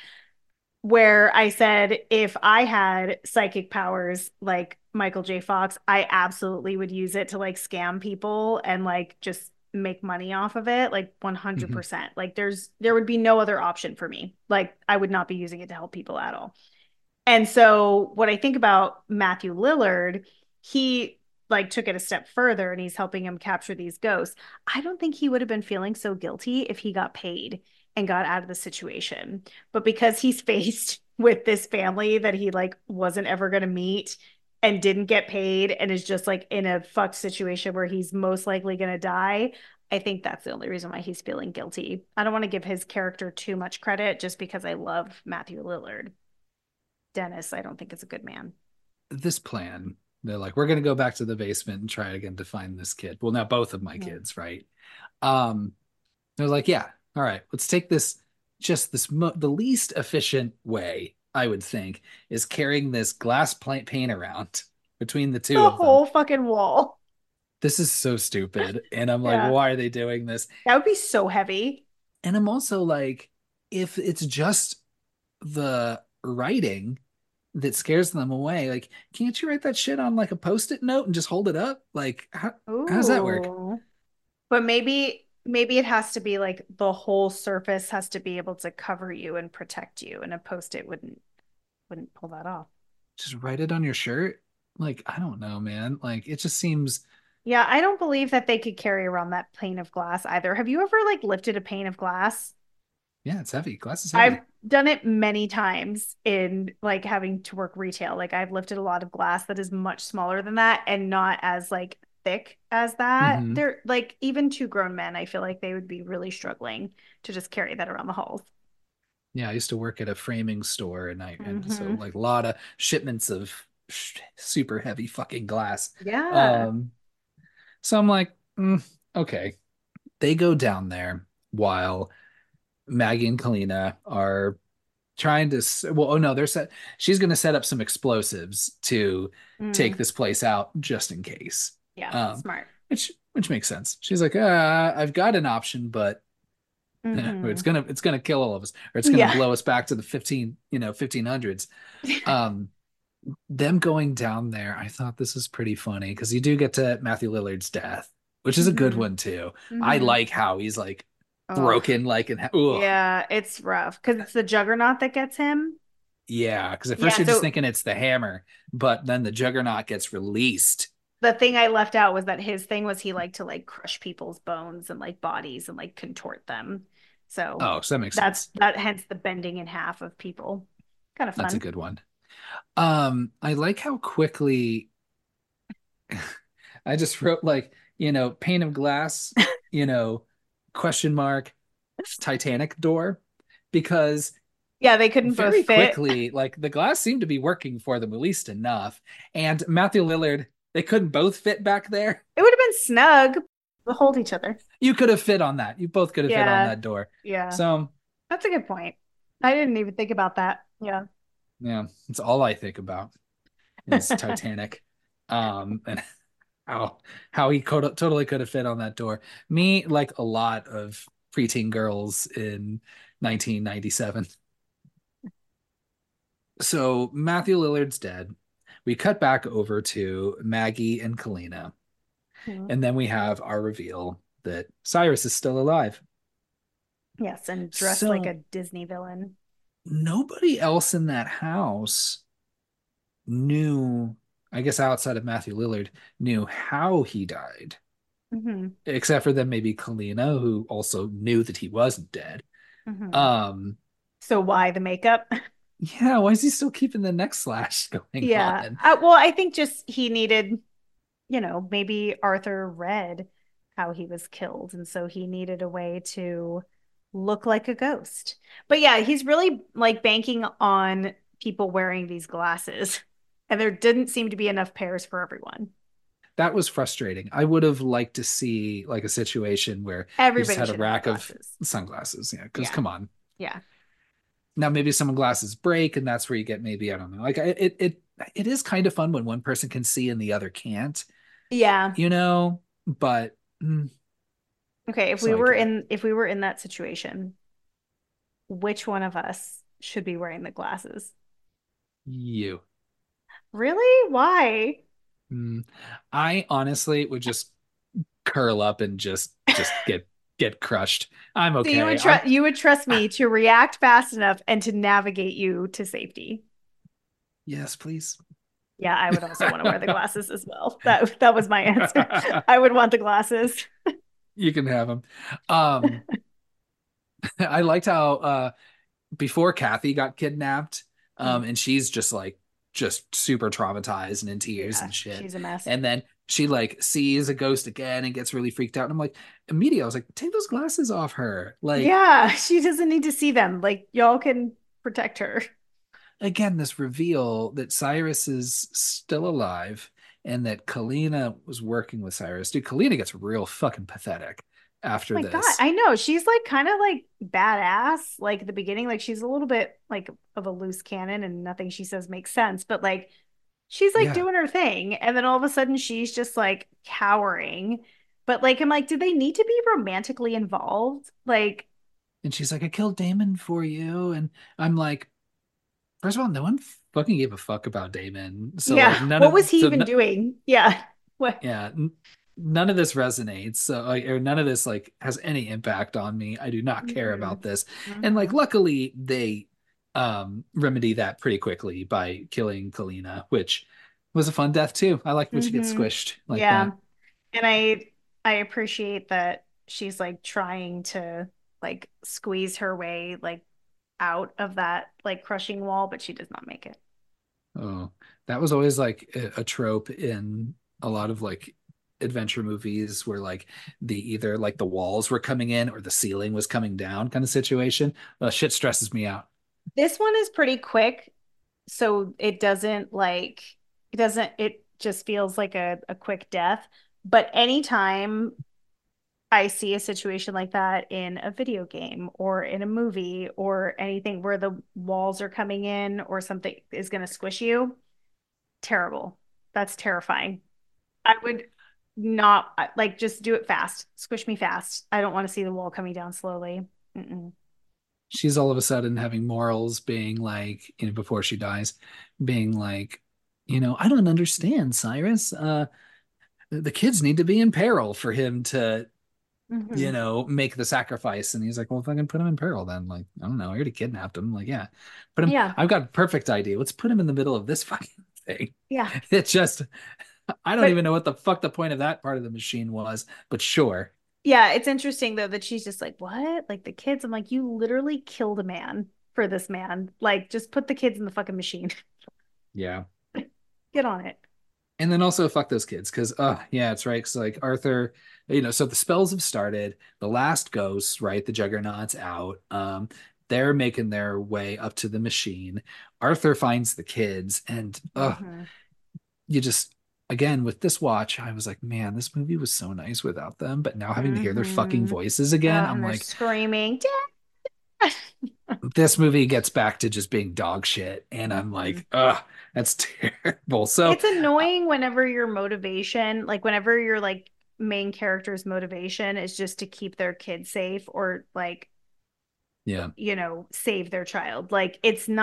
where I said if I had psychic powers like Michael J. Fox, I absolutely would use it to like scam people and like just make money off of it, like Mhm. 100%. Like there would be no other option for me. Like I would not be using it to help people at all. And so what I think about Matthew Lillard, he like took it a step further and he's helping him capture these ghosts. I don't think he would have been feeling so guilty if he got paid and got out of the situation. But because he's faced with this family that he like wasn't ever going to meet and didn't get paid and is just like in a fucked situation where he's most likely going to die, I think that's the only reason why he's feeling guilty. I don't want to give his character too much credit just because I love Matthew Lillard. Dennis, I don't think is a good man. This plan, they're like, we're gonna go back to the basement and try again to find this kid. Well, now both of my Mhm. kids, right? Um, they're like, yeah, all right, let's take this. Just the least efficient way, I would think, is carrying this glass plant paint around between the two The of them. whole fucking wall. This is so stupid, and I'm like, Yeah. why are they doing this? That would be so heavy. And I'm also like, if it's just the writing that scares them away, like, can't you write that shit on like a post-it note and just hold it up? Like, how does that work? Ooh. But maybe it has to be like the whole surface has to be able to cover you and protect you, and a post-it wouldn't pull that off. Just write it on your shirt? Like, I don't know, man. Like, it just seems, Yeah, I don't believe that they could carry around that pane of glass either. Have you ever like lifted a pane of glass? yeah, it's heavy. Glass is I've heavy. done it many times in like having to work retail. Like I've lifted a lot of glass that is much smaller than that and not as like thick as that. Hmm. They're like even two grown men, I feel like they would be really struggling to just carry that around the halls. Yeah, I used to work at a framing store, and so Hmm. like a lot of shipments of super heavy fucking glass. Yeah. Um, so I'm like, okay. They go down there while Maggie and Kalina are trying to well, oh no, she's going to set up some explosives to take Mm. this place out just in case. Yeah. Um, Smart. which makes sense. She's like, I've got an option, but Hmm. it's gonna kill all of us, or it's gonna Yeah. blow us back to the 1500s. Um, them going down there, I thought this was pretty funny because you do get to Matthew Lillard's death, which is a good Hmm. one too. I Hmm. like how he's like Oh, broken, like, and ugh. yeah, it's rough because it's the Juggernaut that gets him. Yeah, because at first Yeah, you're just so thinking it's the hammer, but then the Juggernaut gets released. the thing I left out was that his thing was he liked to like crush people's bones and like bodies and like contort them. So Oh, so that makes that's sense. that hence the bending in half of people. Kind of That's a fun. good one. I like how quickly I just wrote like, pane of glass, you know, question mark, Titanic door, because Yeah, they couldn't both very fit. quickly, like the glass seemed to be working for them at least enough. And Matthew Lillard, they couldn't both fit back there. It would have been snug. They'll hold each other. You could have fit on that. You both could have fit on Yeah, that door. yeah. So, That's a good point. I didn't even think about that. Yeah. yeah, it's all I think about is Titanic. And how he totally could have fit on that door. Me, like a lot of preteen girls in 1997. So Matthew Lillard's dead. We cut back over to Maggie and Kalina, Mhm. and then we have our reveal that Cyrus is still alive. Yes, and dressed like a So Disney villain. nobody else in that house knew, I guess outside of Matthew Lillard, knew how he died, Hmm. except for then maybe Kalina, who also knew that he wasn't dead. Hmm. Um, So why the makeup? yeah, why is he still keeping the neck slash going Yeah. on? Well, I think just he needed, maybe Arthur read how he was killed. And so he needed a way to look like a ghost. But yeah, he's really like banking on people wearing these glasses. And there didn't seem to be enough pairs for everyone. That was frustrating. I would have liked to see like a situation where he just Everybody had a should have had rack of glasses. sunglasses. Yeah, because Yeah. come on. Yeah. Now maybe some glasses break, and that's where you get maybe I don't know. Like it is kind of fun when one person can see and the other can't, Yeah. But Okay, so I get it. if we were in that situation, which one of us should be wearing the glasses? You. Really? Why? Mm, I honestly would just curl up and just get crushed. I'm So you okay. would trust me to react fast enough and to navigate you to safety. Yes, please. Yeah, I would also want to wear the glasses as well. That was my answer. I would want the glasses. You can have them. Um, I liked how before Kathy got kidnapped, Mm. and she's just super traumatized and in tears Yeah, and shit. she's a mess. And then she like sees a ghost again and gets really freaked out. And I'm like, immediately, I was like, take those glasses off her. Like, Yeah, she doesn't need to see them. Like y'all can protect her. again, this reveal that Cyrus is still alive and that Kalina was working with Cyrus. Dude, Kalina gets real fucking pathetic after My God, this. I know. She's like kind of like badass, like at the beginning, like she's a little bit like of a loose cannon and nothing she says makes sense, but like she's like Yeah. doing her thing. And then all of a sudden she's just like cowering. But like, I'm like, do they need to be romantically involved? Like, And she's like, I killed Damon for you. And I'm like, first of all, no one fucking gave a fuck about Damon. So yeah, like none what of was he so even doing? Yeah. What? yeah, none of this resonates. So like, or none of this like has any impact on me. I do not care Hmm. about this. And like Hmm. luckily they remedy that pretty quickly by killing Kalina, which was a fun death too. I like when she gets Hmm. squished like Yeah. that. And I appreciate that she's like trying to like squeeze her way like out of that like crushing wall, but she does not make it. Oh, that was always like a trope in a lot of like adventure movies where like the either like the walls were coming in or the ceiling was coming down kind of situation. Shit stresses me out. This one is pretty quick, so it just feels like a quick death. But anytime I see a situation like that in a video game or in a movie or anything where the walls are coming in or something is going to squish you, terrible. That's terrifying. I would not like just do it fast. Squish me fast. I don't want to see the wall coming down slowly. Mm-mm. She's all of a sudden having morals, being like, before she dies, being like, I don't understand, Cyrus. The kids need to be in peril for him to, Hmm. make the sacrifice. And he's like, well, if I can put him in peril, then like, I don't know, I already kidnapped him. Like, yeah, put him. Yeah. I've got a perfect idea. Let's put him in the middle of this fucking thing. Yeah. It just, I don't But even know what the fuck the point of that part of the machine was, but sure. yeah, it's interesting though that she's just like, what? Like the kids, I'm like, you literally killed a man for this man. Like, just put the kids in the fucking machine. Yeah. Get on it. And then also fuck those kids because yeah, it's right. Because like Arthur, so the spells have started. The last ghost, right? The Juggernaut's out. They're making their way up to the machine. Arthur finds the kids, and Hmm. you just again with this watch, I was like, man, this movie was so nice without them. But now having to hear their fucking Hmm. voices again, I'm And they're like, screaming, Dad! this movie gets back to just being dog shit, and I'm Mhm. like, that's terrible. So, It's annoying whenever your motivation, like whenever your like main character's motivation is just to keep their kid safe or like, yeah. save their child. Like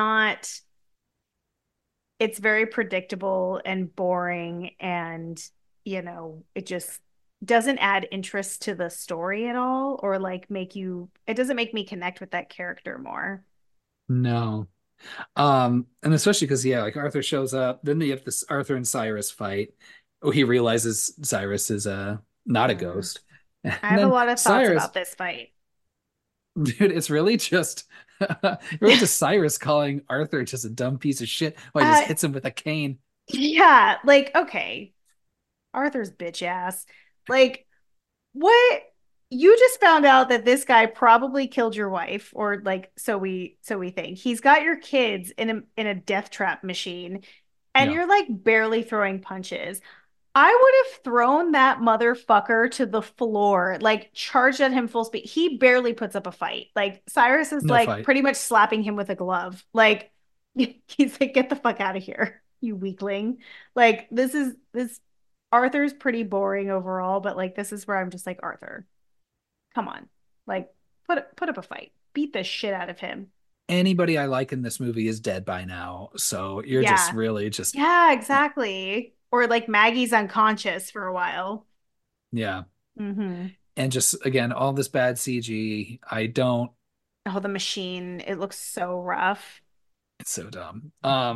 it's very predictable and boring and, it just doesn't add interest to the story at all or like it doesn't make me connect with that character more. No. And especially because yeah, like Arthur shows up, then you have this Arthur and Cyrus fight. Oh, he realizes Cyrus is not a Mm. ghost. And I have a then lot of thoughts Cyrus, about this fight. dude, it's really just really just Cyrus calling Arthur just a dumb piece of shit while he just Uh, hits him with a cane. yeah, like okay, Arthur's bitch ass. Like, what? You just found out that this guy probably killed your wife, or like so we think. He's got your kids in a death trap machine, and Yeah, you're like barely throwing punches. I would have thrown that motherfucker to the floor, like charged at him full speed. He barely puts up a fight. Like Cyrus is no like fight. pretty much slapping him with a glove. Like he's like, get the fuck out of here, you weakling. Like this Arthur's pretty boring overall, but like this is where I'm just like, Arthur, come on. Like put up a fight. Beat the shit out of him. Anybody I like in this movie is dead by now. So you're just Yeah. really just Yeah, exactly. Or like Maggie's unconscious for a while. yeah. Mm-hmm. And just again, all this bad CG. I don't Oh, the machine. It looks so rough. It's so dumb.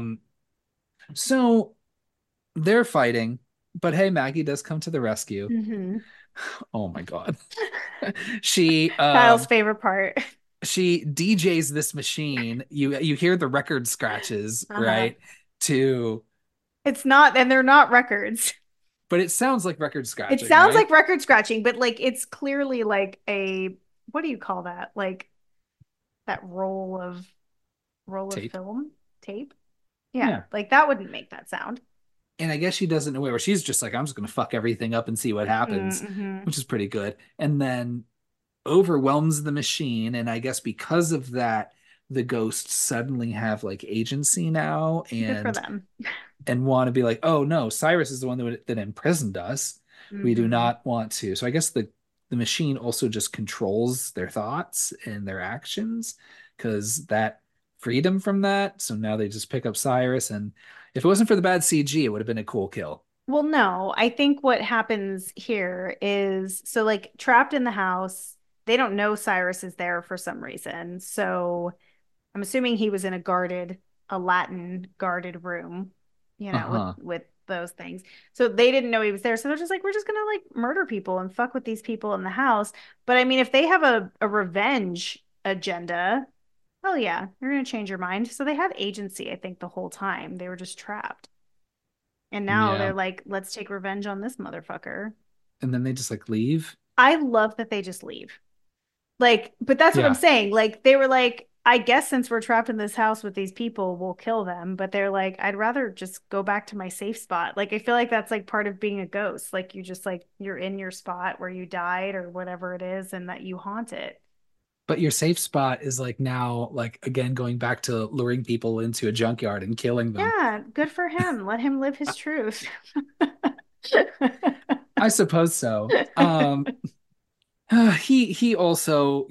So they're fighting, but hey, Maggie does come to the rescue. Hmm. Oh my God. She Kyle's favorite part. she DJs this machine. You hear the record scratches, Uh-huh. right? To It's not, and they're not records. But it sounds like record It scratching, sounds right? like record scratching, but like it's clearly like what do you call that? Like that roll of Tape. film tape. Yeah, Yeah. like that wouldn't make that sound. And I guess she doesn't know where she's just like, I'm just gonna fuck everything up and see what happens, Mm-hmm. which is pretty good. And then overwhelms the machine. And I guess because of that, the ghosts suddenly have like agency now Good for and them. want to be like, oh no, Cyrus is the one that imprisoned us. We do Hmm. not want to. So I guess the machine also just controls their thoughts and their actions because that freedom from that. So now they just pick up Cyrus, and if it wasn't for the bad CG, it would have been a cool kill. Well, no, I think what happens here is so like trapped in the house, they don't know Cyrus is there for some reason. So I'm assuming he was in a Latin guarded room, with Uh-huh. those things. So they didn't know he was there. So they're just like, we're just gonna like murder people and fuck with these people in the house. But I mean, if they have a revenge agenda, oh yeah, you're gonna change your mind. So they have agency, I think, the whole time. They were just trapped. And now they're Yeah. like, let's take revenge on this motherfucker. and then they just like leave. I love that they just leave. Like, but that's what I'm Yeah, saying. Like, they were like, I guess since we're trapped in this house with these people, we'll kill them. But they're like, I'd rather just go back to my safe spot. Like, I feel like that's like part of being a ghost. Like, you just like, you're in your spot where you died or whatever it is, and that you haunt it. but your safe spot is like now, like again, going back to luring people into a junkyard and killing them. Yeah, good for him. Let him live his truth. I suppose so. He also,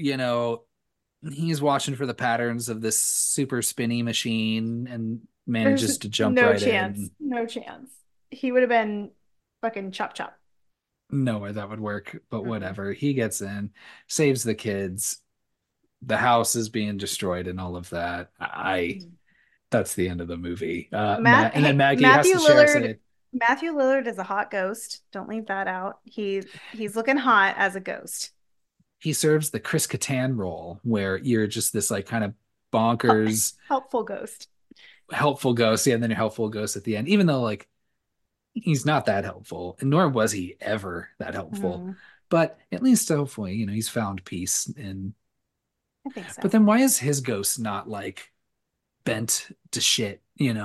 he's watching for the patterns of this super spinny machine and There's manages to jump no right chance. in. No chance. He would have been fucking chop chop. No way that would work, but Mm-mm. whatever. He gets in, saves the kids. The house is being destroyed and all of that. I That's the end of the movie. Matt, And then hey, Maggie has Matthew to share Lillard. say Matthew Lillard is a hot ghost. Don't leave that out. He's looking hot as a ghost. he serves the Chris Kattan role where you're just this like kind of Hel- bonkers Helpful ghost. helpful ghost, yeah, and then a helpful ghost at the end, even though like he's not that helpful, and nor was he ever that helpful. Mm, But at least hopefully, he's found peace. And I think but so. then why is his ghost not like bent to shit?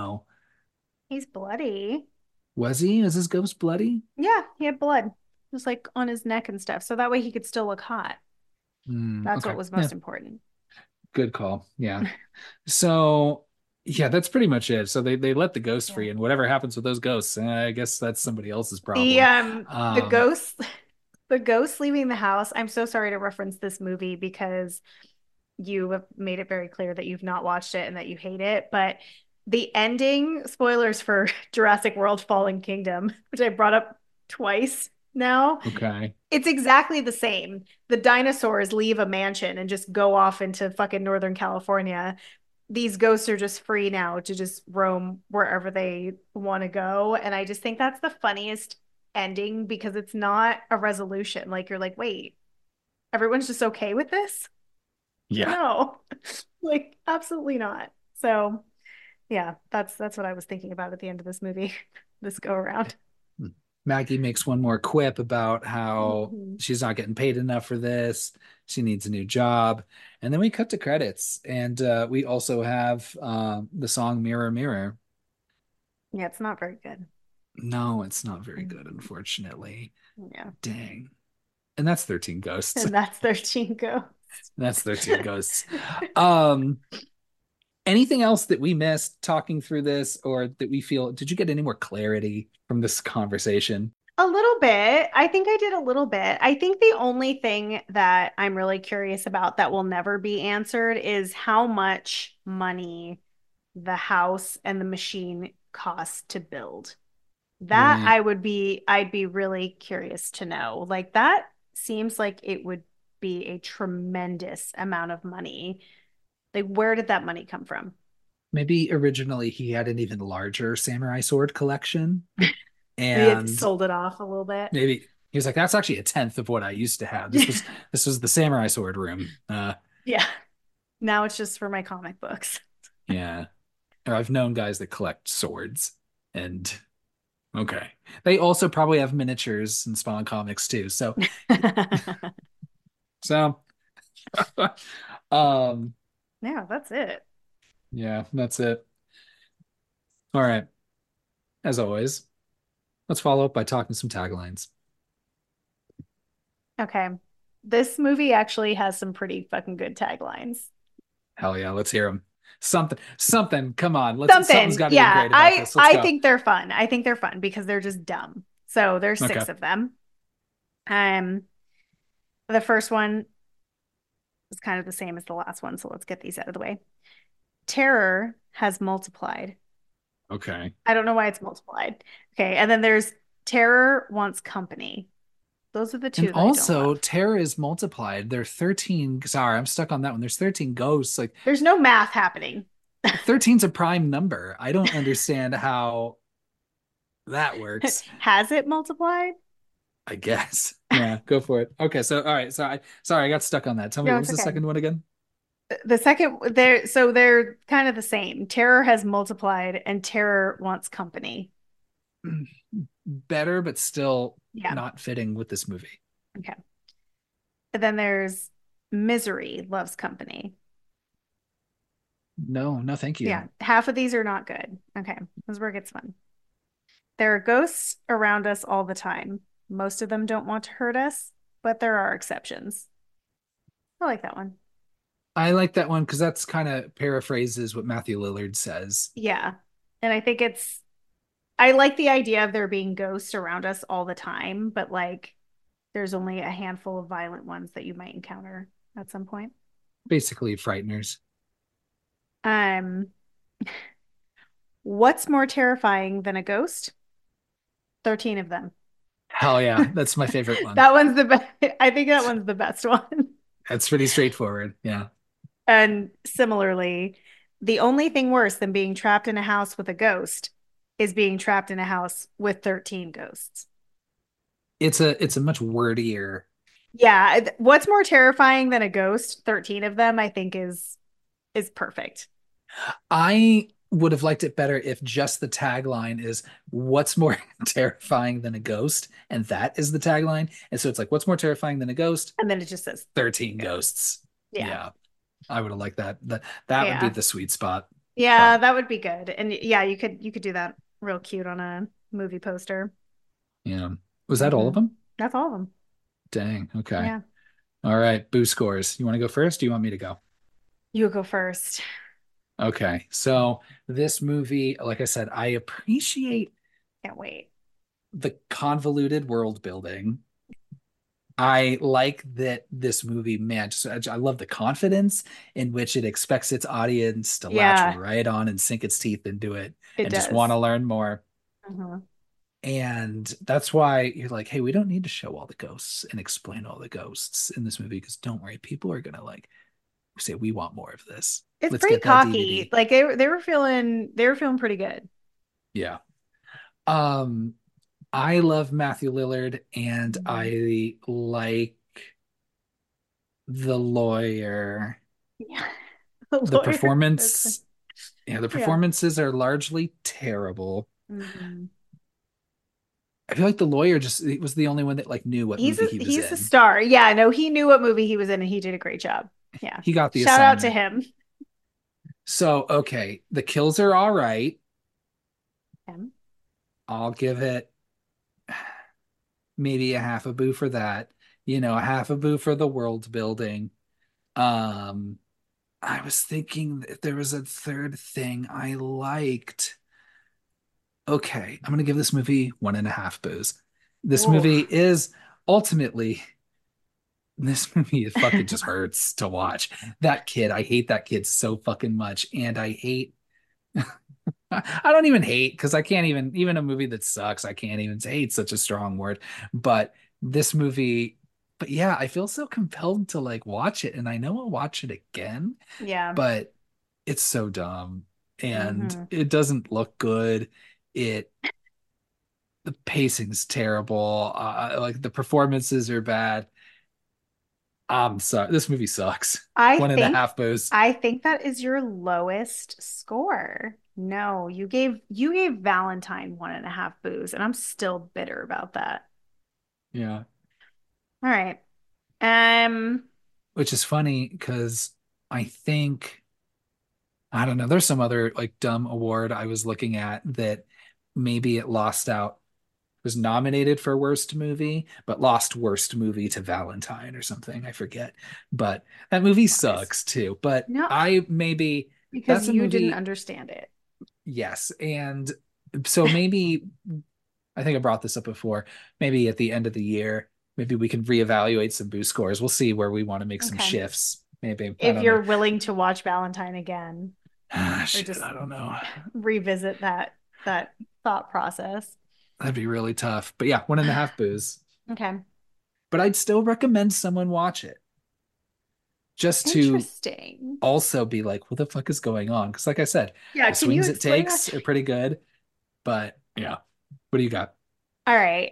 He's bloody. Was he? Was his ghost bloody? Yeah, he had blood just like on his neck and stuff. So that way he could still look hot. That's what Okay. was Yeah. most important. Good call. Yeah. So yeah, that's pretty much it. So they let the ghosts Yeah. free, and whatever happens with those ghosts, I guess that's somebody else's The problem. um the Um, ghost the ghost leaving the house. I'm so sorry to reference this movie because you have made it very clear that you've not watched it and that you hate it, but the ending, spoilers for Jurassic World Fallen Kingdom, which I brought up twice now, okay. it's exactly the same. The dinosaurs leave a mansion and just go off into fucking Northern California. These ghosts are just free now to just roam wherever they want to go. And I just think that's the funniest ending because it's not a resolution. Like, you're like, wait, everyone's just okay with this? Yeah. No, like, absolutely not. So yeah, that's what I was thinking about at the end of this movie, this go around. Maggie makes one more quip about how Mhm. she's not getting paid enough for this. She needs a new job. And then we cut to credits. And we also have the song Mirror, Mirror. Yeah, it's not very good. No, it's not very good, Mhm. unfortunately. Yeah. Dang. And that's 13 Ghosts. And that's 13 Ghosts. That's 13 Ghosts. Um, Anything else that we missed talking through this, or that we feel, did you get any more clarity from this conversation? A little bit. I think I did a little bit. I think the only thing that I'm really curious about that will never be answered is how much money the house and the machine cost to build. That Right. I'd be really curious to know. Like, that seems like it would be a tremendous amount of money. Like, where did that money come from? Maybe originally he had an even larger samurai sword collection, Maybe it and sold it off a little bit. maybe he was like, "That's actually a tenth of what I used to have. This was the samurai sword room." Yeah. Now it's just for my comic books. Yeah. I've known guys that collect swords, and okay, they also probably have miniatures and Spawn comics too. So, um, Yeah, that's it. yeah, that's it. All right. As always, let's follow up by talking some taglines. Okay. This movie actually has some pretty fucking good taglines. Hell yeah, let's hear them. Something. Come on, something's Something. got to be Yeah, great about this. Let's I go. think they're fun. I think they're fun because they're just dumb. So there's Okay. 6 of them. Um, the first one is kind of the same as the last one, so let's get these out of the way. Terror has multiplied. Okay. I don't know why it's multiplied. Okay, and then there's Terror wants company. Those are the And two that I don't also, love. terror is multiplied. There are 13. Sorry, I'm stuck on that one. There's 13 ghosts. Like There's no math happening. 13's a prime number. I don't understand how that works. Has it multiplied? I guess. Yeah, go for it. Okay, so all right. Sorry, I got stuck on that. Tell me, No, what it's was the okay. second one again? The second, they're kind of the same. Terror has multiplied and terror wants company. better, but still Yeah. not fitting with this movie. Okay. And then there's Misery Loves Company. No, no, thank you. Yeah. Half of these are not good. Okay. This is where it gets fun. There are ghosts around us all the time. Most of them don't want to hurt us, but there are exceptions. I like that one. I like that one because that's kind of paraphrases what Matthew Lillard says. Yeah. And I think I like the idea of there being ghosts around us all the time, but like there's only a handful of violent ones that you might encounter at some point. Basically, frighteners. Um, what's more terrifying than a ghost? 13 of them. Hell yeah, that's my favorite one. That one's the best. I think that one's the best one. That's pretty straightforward. Yeah. And similarly, the only thing worse than being trapped in a house with a ghost is being trapped in a house with 13 ghosts. It's a much wordier. Yeah, what's more terrifying than a ghost? 13 of them, I think is perfect. I would have liked it better if just the tagline is what's more terrifying than a ghost, and that is the tagline. And so it's like, what's more terrifying than a ghost? And then it just says 13 ghosts. ghosts. Yeah. Yeah. I would have liked that. That would be Yeah. the sweet spot. Yeah, But that would be good. And yeah, you could do that real cute on a movie poster. yeah. Was that all of Hmm. them? That's all of them. Dang. Okay. Yeah. All right. Boo scores. You want to go first? Do you want me to go? You go first. Okay. So this movie, like I said, I appreciate Can't wait. the convoluted world building. I like that this movie, man, I love the confidence in which it expects its audience to latch Yeah, right on and sink its teeth into it it and just want does. to learn more. Mhm. And that's why you're like, hey, we don't need to show all the ghosts and explain all the ghosts in this movie because don't worry, people are gonna like say we want more of this. It's Let's pretty get that cocky. DVD. Like they were feeling pretty good. Yeah. Um, I love Matthew Lillard and Mhm. I like the lawyer. Yeah. The The lawyer. That's performance, yeah, the yeah. performances are largely terrible. Mhm. I feel like the lawyer just he was the only one that like knew what movie he was He's a in. star. Yeah, no, he knew what movie he was in and he did a great job. Yeah. He got the Shout out to assignment. him. So, okay, the kills are all right. Him. I'll give it maybe a half a boo for that. You know, a half a boo for the world building. Um, I was thinking if there was a third thing I liked. Okay, I'm gonna give this movie one and a half boos. This movie Oof. is ultimately this movie it fucking just hurts to watch. That kid, I hate that kid so fucking much. And I hate I don't even hate because I can't even a movie that sucks, I can't even say hate's such a strong word. But this movie, but yeah, I feel so compelled to like watch it, and I know I'll watch it again, Yeah. but it's so dumb and Hmm. it doesn't look good. It the pacing's terrible. Like the performances are bad. I'm sorry. This movie sucks. I One and a think half boos. I think that is your lowest score. No, you gave Valentine 1.5 boos, and I'm still bitter about that. Yeah. All right. Um, Which is funny because I think, I don't know, there's some other like dumb award I was looking at that maybe it lost out, was nominated for worst movie, but lost worst movie to Valentine or something. I forget. But that movie Lies. sucks too. But No, I maybe because that's a you didn't movie, understand it. yes. And so maybe I think I brought this up before. Maybe at the end of the year, maybe we can reevaluate some boost scores. We'll see where we want to make some Okay. shifts. Maybe. I If don't know. you're willing to watch Valentine again Ah, or shit, just I don't know. revisit that thought process. That'd be really tough. But yeah, 1.5 boos. Okay. But I'd still recommend someone watch it just to Interesting. also be like, what the fuck is going on? Because like I said, Yeah, the can you swings it explain that takes to are me? pretty good. But yeah, what do you got? All right.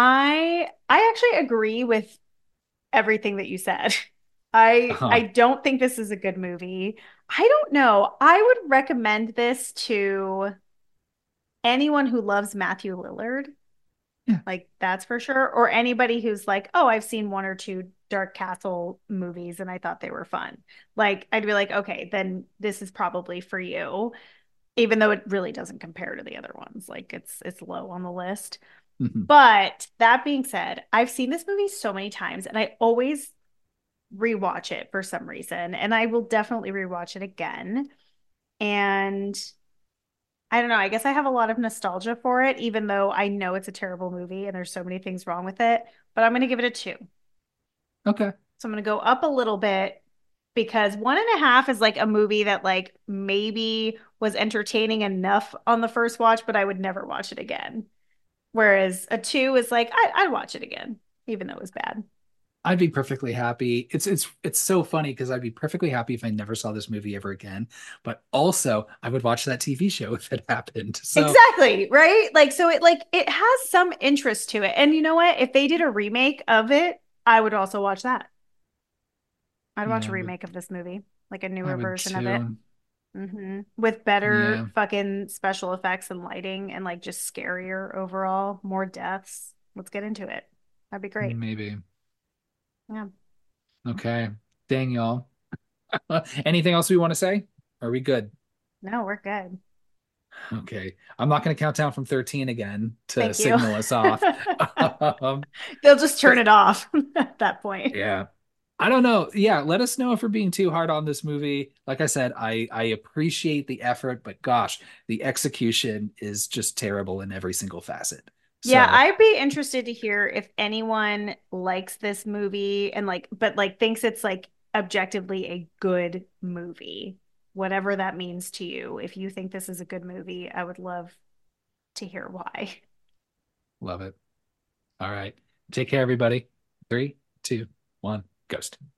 I actually agree with everything that you said. I Uh-huh. don't think this is a good movie. I don't know. I would recommend this to anyone who loves Matthew Lillard, Yeah. like that's for sure, or anybody who's like, oh, I've seen one or two Dark Castle movies and I thought they were fun. Like, I'd be like, okay, then this is probably for you, even though it really doesn't compare to the other ones. Like, it's low on the list. Mhm. But that being said, I've seen this movie so many times and I always rewatch it for some reason. And I will definitely rewatch it again. And I don't know, I guess I have a lot of nostalgia for it, even though I know it's a terrible movie and there's so many things wrong with it. But I'm going to give it a two. Okay. So I'm going to go up a little bit because one and a half is like a movie that like maybe was entertaining enough on the first watch, but I would never watch it again. Whereas a two is like, I'd watch it again, even though it was bad. I'd be perfectly happy. It's so funny because I'd be perfectly happy if I never saw this movie ever again. But also, I would watch that TV show if it happened. So, Exactly, right? Like it has some interest to it. And you know what? If they did a remake of it, I would also watch that. I'd watch a yeah, remake of this movie, like a I newer would version of it. too. With better Yeah, fucking special effects and lighting and like just scarier overall, more deaths. Let's get into it. That'd be great. maybe. Yeah. Okay. Dang y'all. Anything else we want to say? Are we good? No, we're good. Okay. I'm not going to count down from 13 again to Thank you. signal us off. Um, They'll just turn but it off at that point. yeah. I don't know. Yeah, let us know if we're being too hard on this movie. Like I said, I appreciate the effort, but gosh, the execution is just terrible in every single facet. Yeah, So, I'd be interested to hear if anyone likes this movie and like, but like thinks it's like objectively a good movie, whatever that means to you. If you think this is a good movie, I would love to hear why. love it. All right. Take care, everybody. Three, two, one, ghost.